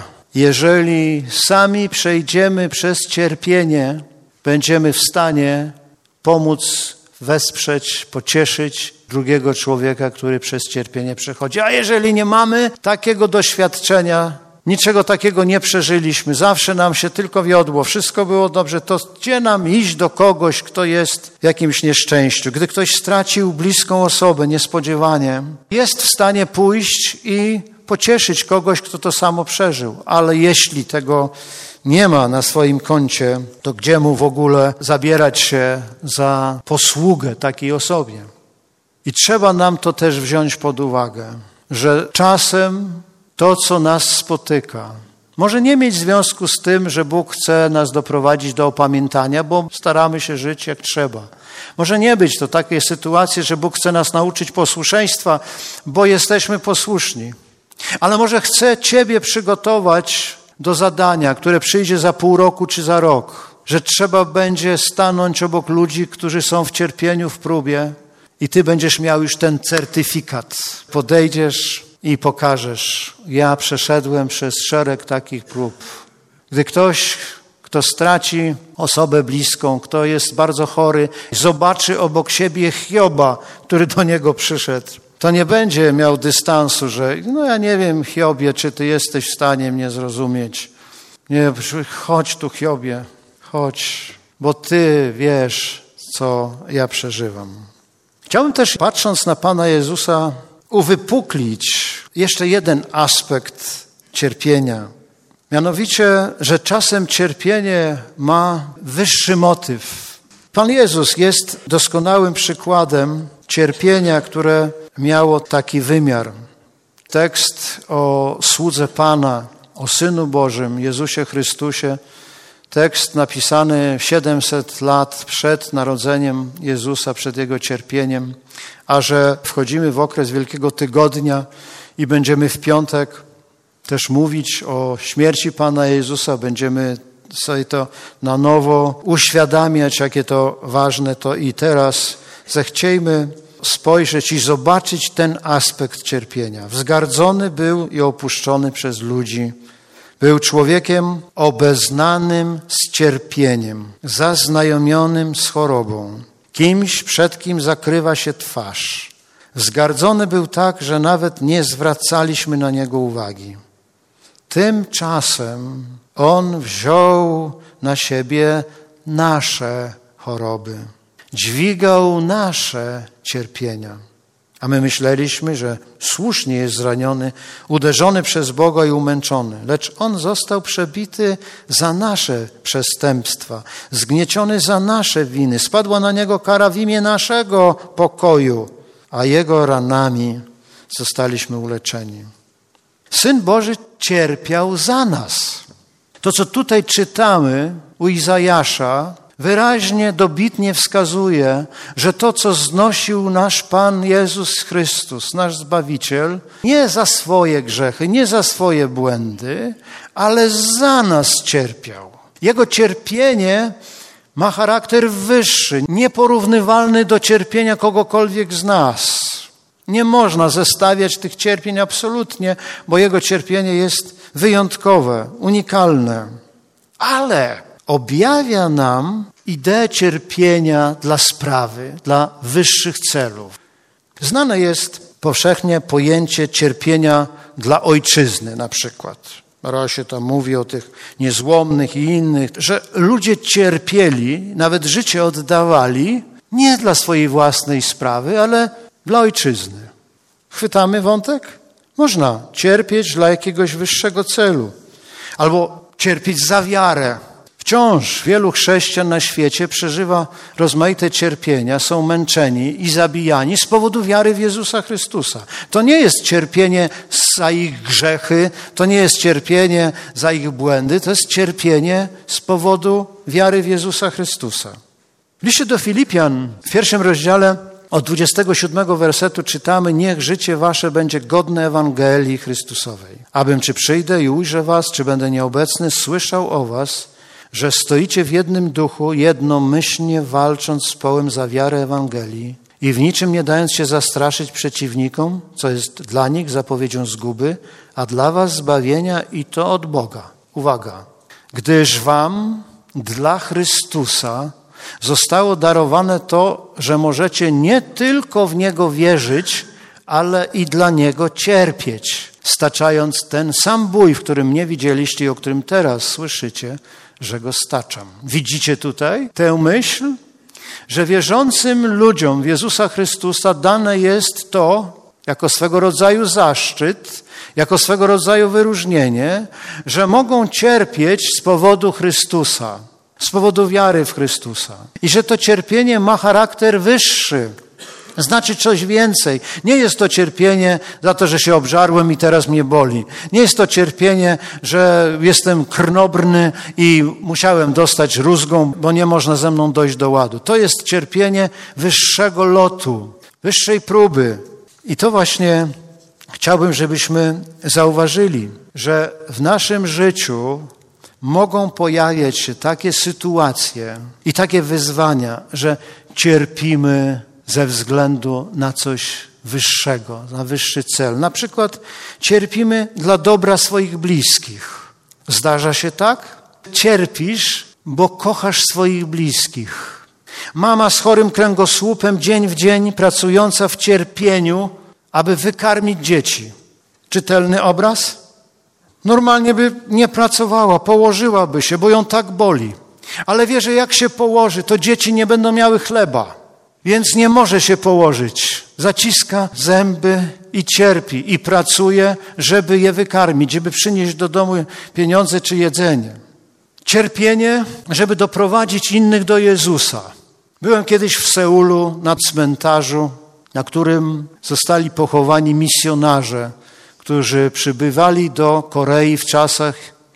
jeżeli sami przejdziemy przez cierpienie, będziemy w stanie pomóc, wesprzeć, pocieszyć drugiego człowieka, który przez cierpienie przechodzi. A jeżeli nie mamy takiego doświadczenia, niczego takiego nie przeżyliśmy, zawsze nam się tylko wiodło, wszystko było dobrze, to gdzie nam iść do kogoś, kto jest w jakimś nieszczęściu? Gdy ktoś stracił bliską osobę niespodziewanie, jest w stanie pójść i pocieszyć kogoś, kto to samo przeżył. Ale jeśli tego nie ma na swoim koncie, to gdzie mu w ogóle zabierać się za posługę takiej osobie? I trzeba nam to też wziąć pod uwagę, że czasem to, co nas spotyka, może nie mieć związku z tym, że Bóg chce nas doprowadzić do opamiętania, bo staramy się żyć jak trzeba. Może nie być to takie sytuacje, że Bóg chce nas nauczyć posłuszeństwa, bo jesteśmy posłuszni. Ale może chce Ciebie przygotować do zadania, które przyjdzie za pół roku czy za rok, że trzeba będzie stanąć obok ludzi, którzy są w cierpieniu, w próbie i Ty będziesz miał już ten certyfikat. Podejdziesz i pokażesz, ja przeszedłem przez szereg takich prób. Gdy ktoś, kto straci osobę bliską, kto jest bardzo chory, zobaczy obok siebie Hioba, który do niego przyszedł, to nie będzie miał dystansu, że ja nie wiem, Hiobie, czy ty jesteś w stanie mnie zrozumieć. Nie, chodź tu, Hiobie, chodź, bo ty wiesz, co ja przeżywam. Chciałbym też, patrząc na Pana Jezusa, uwypuklić jeszcze jeden aspekt cierpienia. Mianowicie, że czasem cierpienie ma wyższy motyw. Pan Jezus jest doskonałym przykładem cierpienia, które miało taki wymiar. Tekst o słudze Pana, o Synu Bożym, Jezusie Chrystusie, tekst napisany 700 lat przed narodzeniem Jezusa, przed Jego cierpieniem, a że wchodzimy w okres Wielkiego Tygodnia i będziemy w piątek też mówić o śmierci Pana Jezusa, będziemy sobie to na nowo uświadamiać, jakie to ważne, to i teraz zechciejmy spojrzeć i zobaczyć ten aspekt cierpienia. Wzgardzony był i opuszczony przez ludzi. Był człowiekiem obeznanym z cierpieniem, zaznajomionym z chorobą, kimś, przed kim zakrywa się twarz. Wzgardzony był tak, że nawet nie zwracaliśmy na niego uwagi. Tymczasem on wziął na siebie nasze choroby, dźwigał nasze cierpienia. A my myśleliśmy, że słusznie jest zraniony, uderzony przez Boga i umęczony. Lecz on został przebity za nasze przestępstwa, zgnieciony za nasze winy. Spadła na niego kara w imię naszego pokoju, a jego ranami zostaliśmy uleczeni. Syn Boży cierpiał za nas. To, co tutaj czytamy u Izajasza, wyraźnie, dobitnie wskazuje, że to, co znosił nasz Pan Jezus Chrystus, nasz Zbawiciel, nie za swoje grzechy, nie za swoje błędy, ale za nas cierpiał. Jego cierpienie ma charakter wyższy, nieporównywalny do cierpienia kogokolwiek z nas. Nie można zestawiać tych cierpień absolutnie, bo jego cierpienie jest wyjątkowe, unikalne. Ale objawia nam ideę cierpienia dla sprawy, dla wyższych celów. Znane jest powszechnie pojęcie cierpienia dla ojczyzny na przykład. Raz się tam mówi o tych niezłomnych i innych, że ludzie cierpieli, nawet życie oddawali, nie dla swojej własnej sprawy, ale dla ojczyzny. Chwytamy wątek? Można cierpieć dla jakiegoś wyższego celu. Albo cierpieć za wiarę. Wciąż wielu chrześcijan na świecie przeżywa rozmaite cierpienia, są męczeni i zabijani z powodu wiary w Jezusa Chrystusa. To nie jest cierpienie za ich grzechy, to nie jest cierpienie za ich błędy, to jest cierpienie z powodu wiary w Jezusa Chrystusa. W liście do Filipian w 1 rozdziale od 27 wersetu czytamy: niech życie wasze będzie godne Ewangelii Chrystusowej. Abym czy przyjdę i ujrzę was, czy będę nieobecny, słyszał o was, że stoicie w jednym duchu, jednomyślnie walcząc z połem za wiarę Ewangelii i w niczym nie dając się zastraszyć przeciwnikom, co jest dla nich zapowiedzią zguby, a dla was zbawienia i to od Boga. Uwaga, gdyż wam dla Chrystusa zostało darowane to, że możecie nie tylko w Niego wierzyć, ale i dla Niego cierpieć, staczając ten sam bój, w którym mnie widzieliście i o którym teraz słyszycie, że go staczam. Widzicie tutaj tę myśl, że wierzącym ludziom w Jezusa Chrystusa dane jest to, jako swego rodzaju zaszczyt, jako swego rodzaju wyróżnienie, że mogą cierpieć z powodu Chrystusa, z powodu wiary w Chrystusa. I że to cierpienie ma charakter wyższy, znaczy coś więcej. Nie jest to cierpienie za to, że się obżarłem i teraz mnie boli. Nie jest to cierpienie, że jestem krnobrny i musiałem dostać rózgą, bo nie można ze mną dojść do ładu. To jest cierpienie wyższego lotu, wyższej próby. I to właśnie chciałbym, żebyśmy zauważyli, że w naszym życiu mogą pojawiać się takie sytuacje i takie wyzwania, że cierpimy ze względu na coś wyższego, na wyższy cel. Na przykład cierpimy dla dobra swoich bliskich. Zdarza się tak? Cierpisz, bo kochasz swoich bliskich. Mama z chorym kręgosłupem dzień w dzień pracująca w cierpieniu, aby wykarmić dzieci. Czytelny obraz? Normalnie by nie pracowała, położyłaby się, bo ją tak boli. Ale wie, że jak się położy, to dzieci nie będą miały chleba. Więc nie może się położyć. Zaciska zęby i cierpi i pracuje, żeby je wykarmić, żeby przynieść do domu pieniądze czy jedzenie. Cierpienie, żeby doprowadzić innych do Jezusa. Byłem kiedyś w Seulu na cmentarzu, na którym zostali pochowani misjonarze, którzy przybywali do Korei w czasach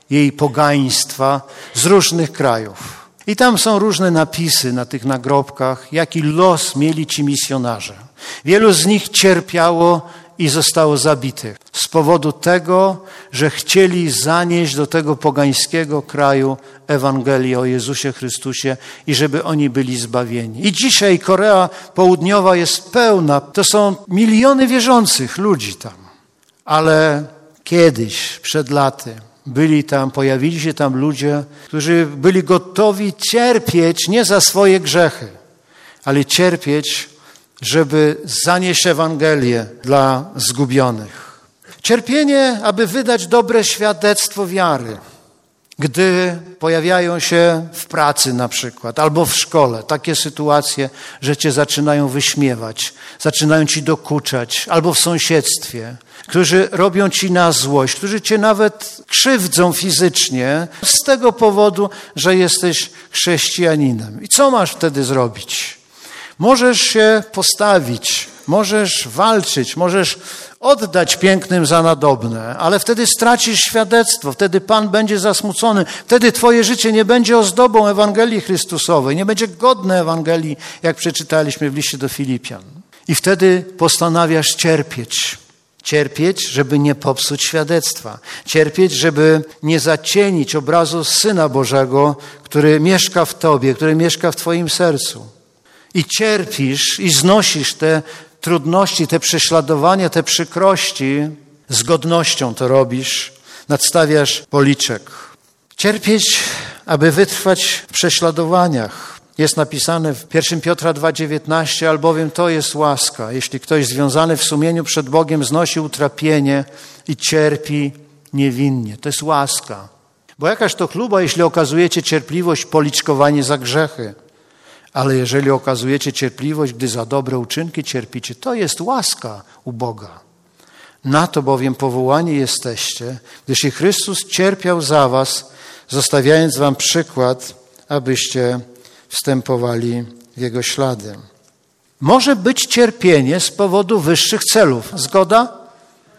jej pogaństwa z różnych krajów. I tam są różne napisy na tych nagrobkach, jaki los mieli ci misjonarze. Wielu z nich cierpiało i zostało zabitych z powodu tego, że chcieli zanieść do tego pogańskiego kraju Ewangelię o Jezusie Chrystusie i żeby oni byli zbawieni. I dzisiaj Korea Południowa jest pełna, to są miliony wierzących ludzi tam. Ale kiedyś, przed laty, pojawili się tam ludzie, którzy byli gotowi cierpieć nie za swoje grzechy, ale cierpieć, żeby zanieść Ewangelię dla zgubionych. Cierpienie, aby wydać dobre świadectwo wiary, gdy pojawiają się w pracy na przykład, albo w szkole takie sytuacje, że cię zaczynają wyśmiewać, zaczynają ci dokuczać, albo w sąsiedztwie, którzy robią ci na złość, którzy cię nawet krzywdzą fizycznie z tego powodu, że jesteś chrześcijaninem. I co masz wtedy zrobić? Możesz się postawić, możesz walczyć, możesz oddać pięknym za nadobne, ale wtedy stracisz świadectwo, wtedy Pan będzie zasmucony, wtedy twoje życie nie będzie ozdobą Ewangelii Chrystusowej, nie będzie godne Ewangelii, jak przeczytaliśmy w liście do Filipian. I wtedy postanawiasz cierpieć. Cierpieć, żeby nie popsuć świadectwa. Cierpieć, żeby nie zacienić obrazu Syna Bożego, który mieszka w tobie, który mieszka w twoim sercu. I cierpisz i znosisz te trudności, te prześladowania, te przykrości. Z godnością to robisz. Nadstawiasz policzek. Cierpieć, aby wytrwać w prześladowaniach. Jest napisane w 1 Piotra 2,19, albowiem to jest łaska. Jeśli ktoś związany w sumieniu przed Bogiem znosi utrapienie i cierpi niewinnie. To jest łaska. Bo jakaż to chluba, jeśli okazujecie cierpliwość, policzkowanie za grzechy. Ale jeżeli okazujecie cierpliwość, gdy za dobre uczynki cierpicie, to jest łaska u Boga. Na to bowiem powołani jesteście, gdyż i Chrystus cierpiał za was, zostawiając wam przykład, abyście wstępowali w Jego ślady. Może być cierpienie z powodu wyższych celów. Zgoda?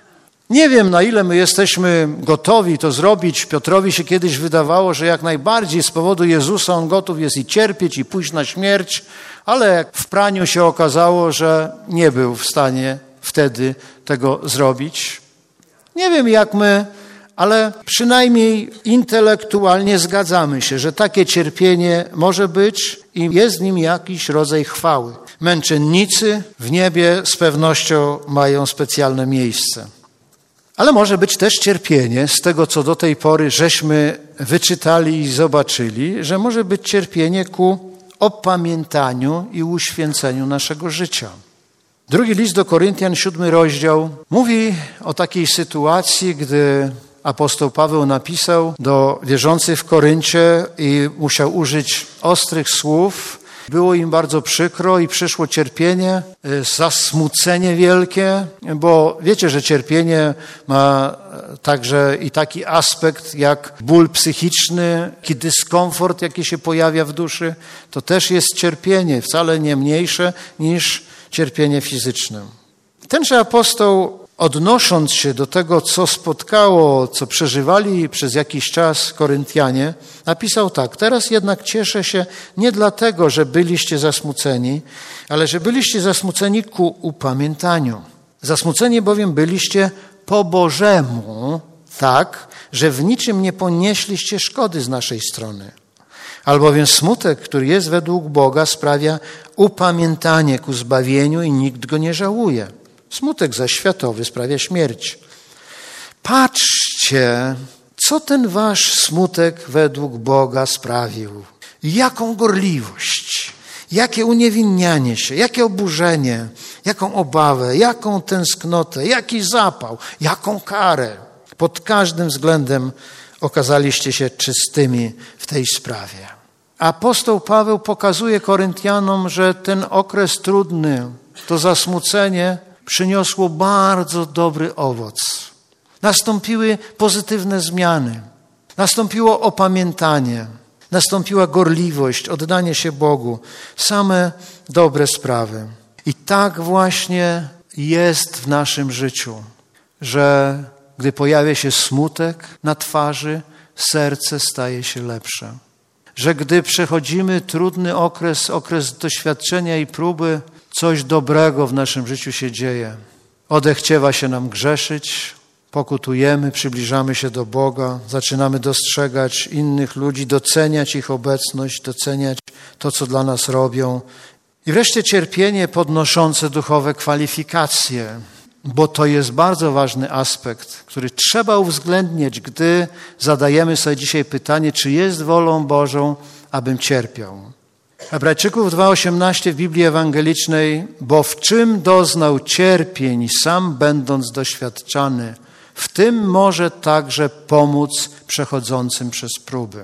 Nie wiem, na ile my jesteśmy gotowi to zrobić. Piotrowi się kiedyś wydawało, że jak najbardziej z powodu Jezusa on gotów jest i cierpieć, i pójść na śmierć, ale w praniu się okazało, że nie był w stanie wtedy tego zrobić. Nie wiem jak my, ale przynajmniej intelektualnie zgadzamy się, że takie cierpienie może być i jest w nim jakiś rodzaj chwały. Męczennicy w niebie z pewnością mają specjalne miejsce. Ale może być też cierpienie z tego, co do tej pory żeśmy wyczytali i zobaczyli, że może być cierpienie ku opamiętaniu i uświęceniu naszego życia. Drugi list do Koryntian, 7 rozdział, mówi o takiej sytuacji, gdy apostoł Paweł napisał do wierzących w Koryncie i musiał użyć ostrych słów. Było im bardzo przykro i przyszło cierpienie, zasmucenie wielkie, bo wiecie, że cierpienie ma także i taki aspekt jak ból psychiczny, taki dyskomfort, jaki się pojawia w duszy. To też jest cierpienie, wcale nie mniejsze niż cierpienie fizyczne. Tenże apostoł, odnosząc się do tego, co spotkało, co przeżywali przez jakiś czas Koryntianie, napisał tak: teraz jednak cieszę się nie dlatego, że byliście zasmuceni, ale że byliście zasmuceni ku upamiętaniu. Zasmuceni bowiem byliście po Bożemu, tak, że w niczym nie ponieśliście szkody z naszej strony. Albowiem smutek, który jest według Boga, sprawia upamiętanie ku zbawieniu i nikt go nie żałuje. Smutek zaś światowy sprawia śmierć. Patrzcie, co ten wasz smutek według Boga sprawił. Jaką gorliwość, jakie uniewinnianie się, jakie oburzenie, jaką obawę, jaką tęsknotę, jaki zapał, jaką karę. Pod każdym względem okazaliście się czystymi w tej sprawie. Apostoł Paweł pokazuje Koryntianom, że ten okres trudny, to zasmucenie przyniosło bardzo dobry owoc. Nastąpiły pozytywne zmiany. Nastąpiło opamiętanie. Nastąpiła gorliwość, oddanie się Bogu. Same dobre sprawy. I tak właśnie jest w naszym życiu, że gdy pojawia się smutek na twarzy, serce staje się lepsze. Że gdy przechodzimy trudny okres doświadczenia i próby, coś dobrego w naszym życiu się dzieje. Odechciewa się nam grzeszyć, pokutujemy, przybliżamy się do Boga, zaczynamy dostrzegać innych ludzi, doceniać ich obecność, doceniać to, co dla nas robią. I wreszcie cierpienie podnoszące duchowe kwalifikacje, bo to jest bardzo ważny aspekt, który trzeba uwzględnić, gdy zadajemy sobie dzisiaj pytanie, czy jest wolą Bożą, abym cierpiał. Hebrajczyków 2:18 w Biblii Ewangelicznej, bo w czym doznał cierpień, sam będąc doświadczany, w tym może także pomóc przechodzącym przez próby.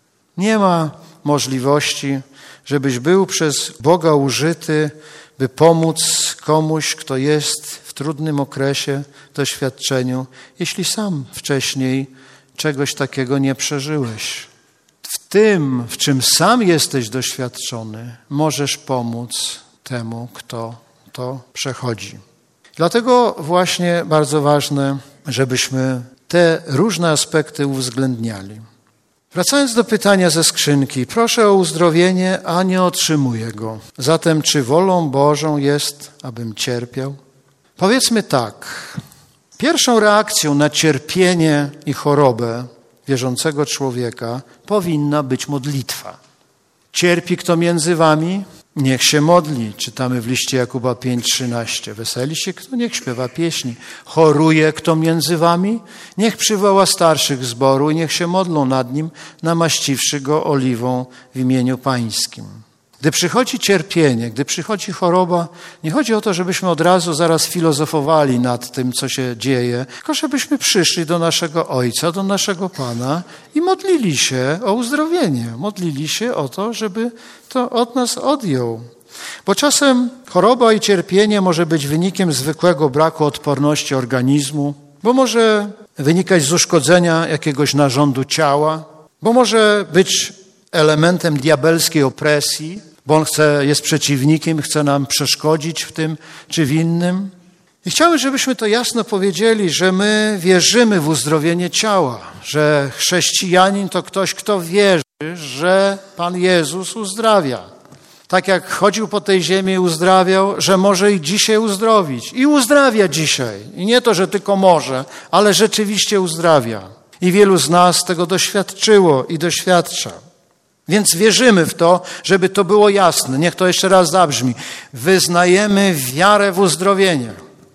Nie ma możliwości, żebyś był przez Boga użyty, by pomóc komuś, kto jest w trudnym okresie, doświadczeniu, jeśli sam wcześniej czegoś takiego nie przeżyłeś. W tym, w czym sam jesteś doświadczony, możesz pomóc temu, kto to przechodzi. Dlatego właśnie bardzo ważne, żebyśmy te różne aspekty uwzględniali. Wracając do pytania ze skrzynki, proszę o uzdrowienie, a nie otrzymuję go. Zatem czy wolą Bożą jest, abym cierpiał? Powiedzmy tak, pierwszą reakcją na cierpienie i chorobę wierzącego człowieka powinna być modlitwa. Cierpi kto między wami? Niech się modli. Czytamy w liście Jakuba 5:13. Weseli się kto? Niech śpiewa pieśni. Choruje kto między wami? Niech przywoła starszych zboru i niech się modlą nad nim, namaściwszy go oliwą w imieniu Pańskim. Gdy przychodzi cierpienie, gdy przychodzi choroba, nie chodzi o to, żebyśmy od razu zaraz filozofowali nad tym, co się dzieje, tylko żebyśmy przyszli do naszego Ojca, do naszego Pana i modlili się o uzdrowienie. Modlili się o to, żeby to od nas odjął. Bo czasem choroba i cierpienie może być wynikiem zwykłego braku odporności organizmu, bo może wynikać z uszkodzenia jakiegoś narządu ciała, bo może być elementem diabelskiej opresji, bo on jest przeciwnikiem, chce nam przeszkodzić w tym czy w innym. I chciałbym, żebyśmy to jasno powiedzieli, że my wierzymy w uzdrowienie ciała, że chrześcijanin to ktoś, kto wierzy, że Pan Jezus uzdrawia. Tak jak chodził po tej ziemi i uzdrawiał, że może i dzisiaj uzdrowić. I uzdrawia dzisiaj. I nie to, że tylko może, ale rzeczywiście uzdrawia. I wielu z nas tego doświadczyło i doświadcza. Więc wierzymy w to, żeby to było jasne. Niech to jeszcze raz zabrzmi. Wyznajemy wiarę w uzdrowienie.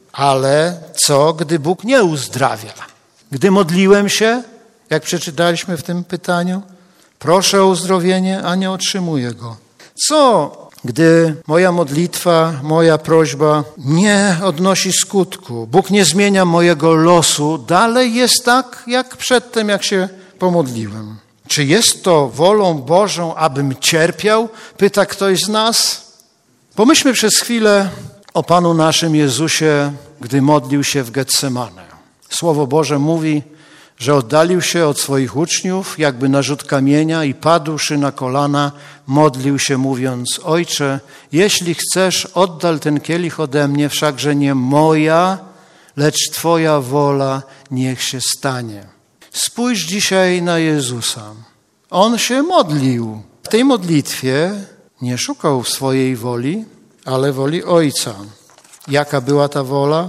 Ale co, gdy Bóg nie uzdrawia? Gdy modliłem się, jak przeczytaliśmy w tym pytaniu, proszę o uzdrowienie, a nie otrzymuję go. Co, gdy moja modlitwa, moja prośba nie odnosi skutku? Bóg nie zmienia mojego losu. Dalej jest tak, jak przedtem, jak się pomodliłem. Czy jest to wolą Bożą, abym cierpiał? Pyta ktoś z nas. Pomyślmy przez chwilę o Panu naszym Jezusie, gdy modlił się w Getsemane. Słowo Boże mówi, że oddalił się od swoich uczniów, jakby na rzut kamienia i padłszy na kolana, modlił się mówiąc, Ojcze, jeśli chcesz, oddal ten kielich ode mnie, wszakże nie moja, lecz Twoja wola niech się stanie. Spójrz dzisiaj na Jezusa. On się modlił. W tej modlitwie nie szukał swojej woli, ale woli Ojca. Jaka była ta wola?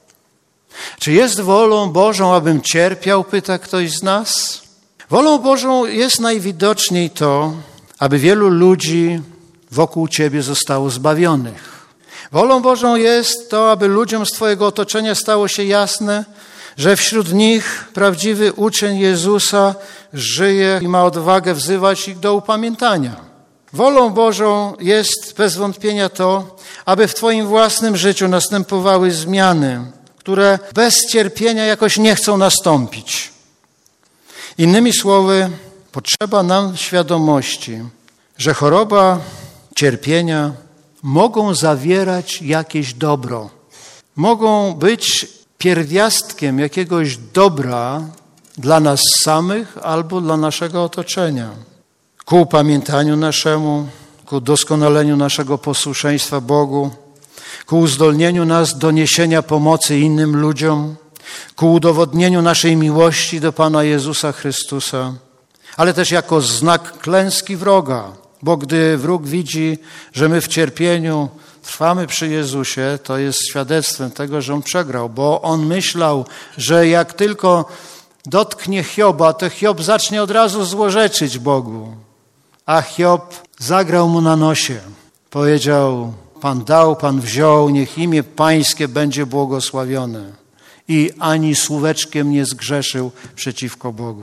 Czy jest wolą Bożą, abym cierpiał, pyta ktoś z nas? Wolą Bożą jest najwidoczniej to, aby wielu ludzi wokół Ciebie zostało zbawionych. Wolą Bożą jest to, aby ludziom z Twojego otoczenia stało się jasne, że wśród nich prawdziwy uczeń Jezusa żyje i ma odwagę wzywać ich do upamiętania. Wolą Bożą jest bez wątpienia to, aby w Twoim własnym życiu następowały zmiany, które bez cierpienia jakoś nie chcą nastąpić. Innymi słowy, potrzeba nam świadomości, że choroba, cierpienia mogą zawierać jakieś dobro. Mogą być pierwiastkiem jakiegoś dobra dla nas samych albo dla naszego otoczenia. Ku upamiętaniu naszemu, ku doskonaleniu naszego posłuszeństwa Bogu, ku uzdolnieniu nas do niesienia pomocy innym ludziom, ku udowodnieniu naszej miłości do Pana Jezusa Chrystusa, ale też jako znak klęski wroga, bo gdy wróg widzi, że my w cierpieniu trwamy przy Jezusie, to jest świadectwem tego, że On przegrał, bo On myślał, że jak tylko dotknie Hioba, to Hiob zacznie od razu złorzeczyć Bogu. A Hiob zagrał mu na nosie. Powiedział: Pan dał, Pan wziął, niech imię Pańskie będzie błogosławione. I ani słóweczkiem nie zgrzeszył przeciwko Bogu.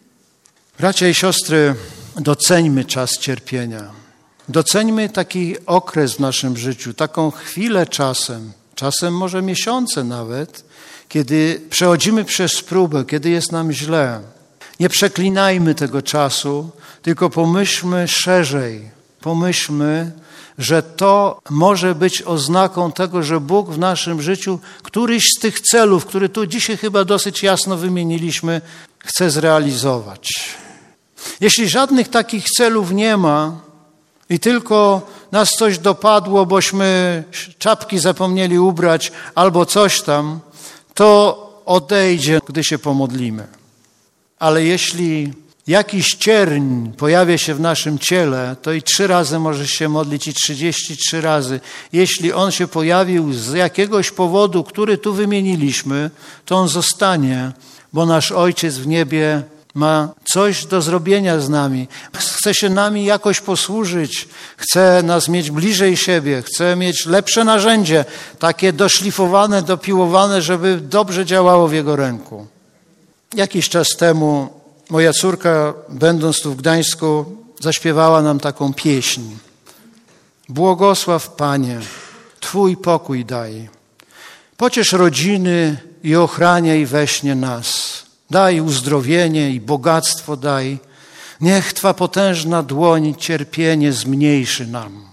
Bracia i siostry, doceńmy czas cierpienia. Doceńmy taki okres w naszym życiu, taką chwilę czasem może miesiące nawet, kiedy przechodzimy przez próbę, kiedy jest nam źle. Nie przeklinajmy tego czasu, tylko pomyślmy szerzej. Pomyślmy, że to może być oznaką tego, że Bóg w naszym życiu któryś z tych celów, które tu dzisiaj chyba dosyć jasno wymieniliśmy, chce zrealizować. Jeśli żadnych takich celów nie ma i tylko nas coś dopadło, bośmy czapki zapomnieli ubrać albo coś tam, to odejdzie, gdy się pomodlimy. Ale jeśli jakiś cierń pojawia się w naszym ciele, to i 3 razy możesz się modlić, i 33 razy. Jeśli on się pojawił z jakiegoś powodu, który tu wymieniliśmy, to on zostanie, bo nasz Ojciec w niebie ma coś do zrobienia z nami. Chce się nami jakoś posłużyć, chce nas mieć bliżej siebie, chce mieć lepsze narzędzie, takie doszlifowane, dopiłowane, żeby dobrze działało w Jego ręku. Jakiś czas temu moja córka, będąc tu w Gdańsku, zaśpiewała nam taką pieśń. Błogosław Panie, Twój pokój daj. Pociesz rodziny i ochraniaj we śnie nas. Daj uzdrowienie i bogactwo daj. Niech Twa potężna dłoń cierpienie zmniejszy nam.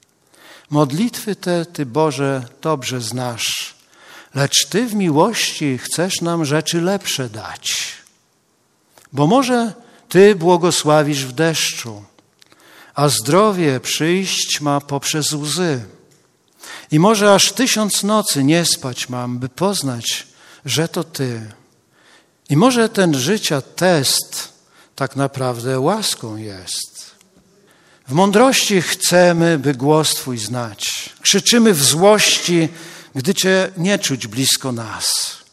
Modlitwy te Ty, Boże, dobrze znasz, lecz Ty w miłości chcesz nam rzeczy lepsze dać. Bo może Ty błogosławisz w deszczu, a zdrowie przyjść ma poprzez łzy. I może aż 1000 nocy nie spać mam, by poznać, że to Ty. I może ten życia test tak naprawdę łaską jest. W mądrości chcemy, by głos Twój znać. Krzyczymy w złości, gdy Cię nie czuć blisko nas.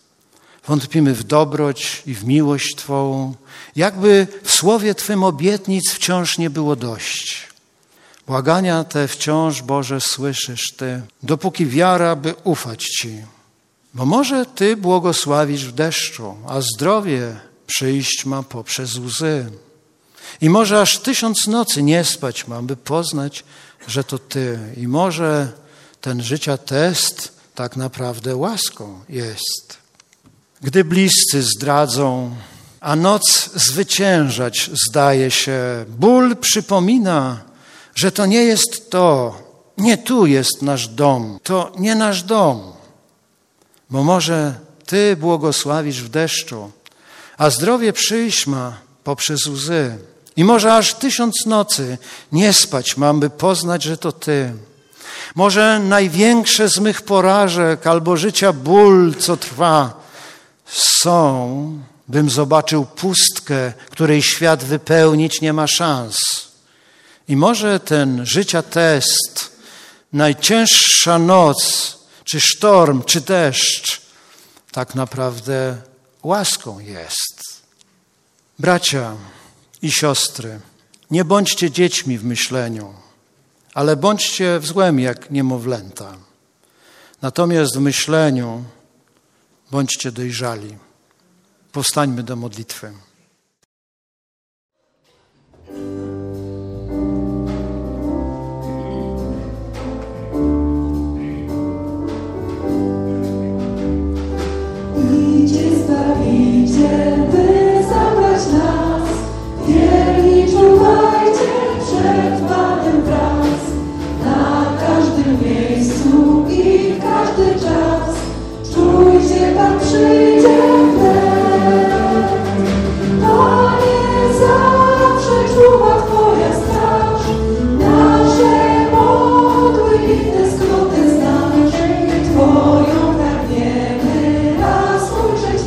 Wątpimy w dobroć i w miłość Twą, jakby w słowie Twym obietnic wciąż nie było dość. Błagania te wciąż, Boże, słyszysz Ty, dopóki wiara, by ufać Ci. Bo może Ty błogosławisz w deszczu, a zdrowie przyjść ma poprzez łzy. I może aż 1000 nocy nie spać mam, by poznać, że to Ty. I może ten życia test tak naprawdę łaską jest. Gdy bliscy zdradzą, a noc zwyciężać zdaje się, ból przypomina, że to nie jest to, nie tu jest nasz dom, to nie nasz dom. Bo może Ty błogosławisz w deszczu, a zdrowie przyjść ma poprzez łzy. I może aż 1000 nocy nie spać mam, by poznać, że to Ty. Może największe z mych porażek albo życia ból, co trwa, są, bym zobaczył pustkę, której świat wypełnić nie ma szans. I może ten życia test, najcięższa noc, czy sztorm, czy deszcz, tak naprawdę łaską jest. Bracia i siostry, nie bądźcie dziećmi w myśleniu, ale bądźcie w złem jak niemowlęta. Natomiast w myśleniu bądźcie dojrzali. Powstańmy do modlitwy. Idzie Zbawiciel, by zabrać nas. Wierni czuwajcie przed Panem wraz. Na każdym miejscu i w każdy czas. Czujcie, Pan przyjdzie wnet. Panie, zawsze czuwa Twoja straż. Nasze modły i tęsknoty znasz. Twoją pragniemy raz ujrzeć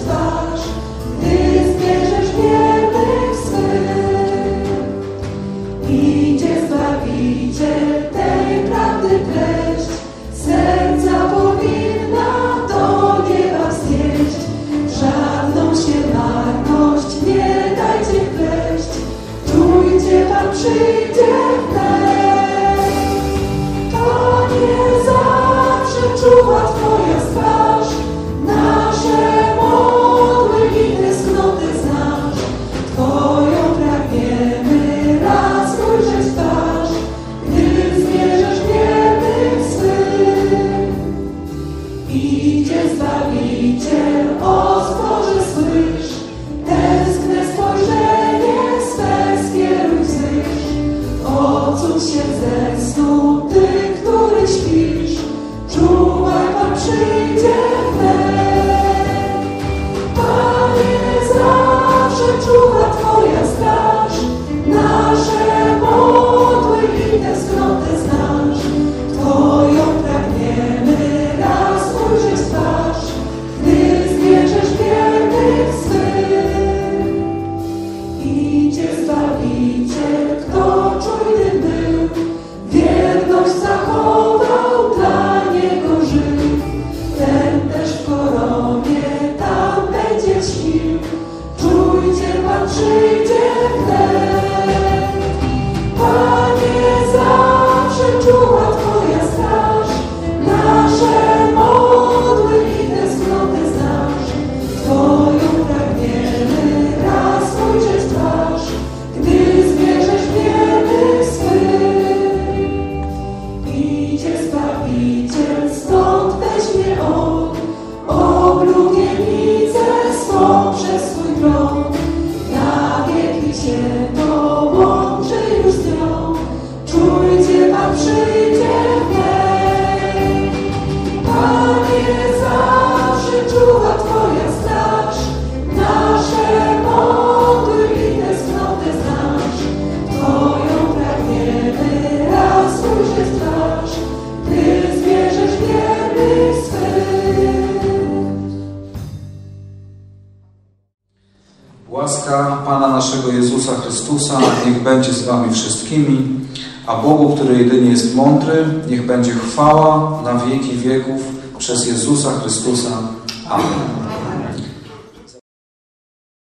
przyjdzie wnet. Panie, zawsze czuwa Twoja straż, nasze modły i tęsknoty znasz. Twoją pragniemy raz ujrzeć twarz, gdy zmierzasz wiernych swych. Idzie Zbawiciel, o stworze słysz, tęskne spojrzenie swe skieruj wzwyż. Ocuć się ze snu, Ty, który śpisz, czuwaj, Pan przyjdzie wnet. Panie, zawsze czuwa Twoja straż, nasze modły i tęsknoty znasz. Twoją pragniemy raz ujrzeć twarz, gdy zmierzysz wiernych swych. Idzie Zbawiciel, kto czujny był, wierność zachował, dla Niego żył. Ten też w koronie tam będzie ćwił, czujcie, Pan przyjdzie wnet. Panie, zawsze czuwa Twoja straż, nasze modły i tęsknoty znasz. Twoją pragniemy raz ujrzeć twarz, gdy zmierzysz wiernych swych. Idzie Zbawiciel, stąd weźmie On oblubienicę swą przez swój tron. Na wieki Cię połączy już z nią, czujcie, Pan przyjdzie wnet. Panie, zawsze czuwa Twoja straż, nasze modły i tęsknoty znasz. Twoją pragniemy raz ujrzeć twarz, gdy zmierzysz wiernych swych. Łaska Pana naszego Jezusa Chrystusa niech będzie z wami wszystkimi, a Bogu, który jedynie jest mądry, niech będzie chwała na wieki wieków przez Jezusa Chrystusa. Amen.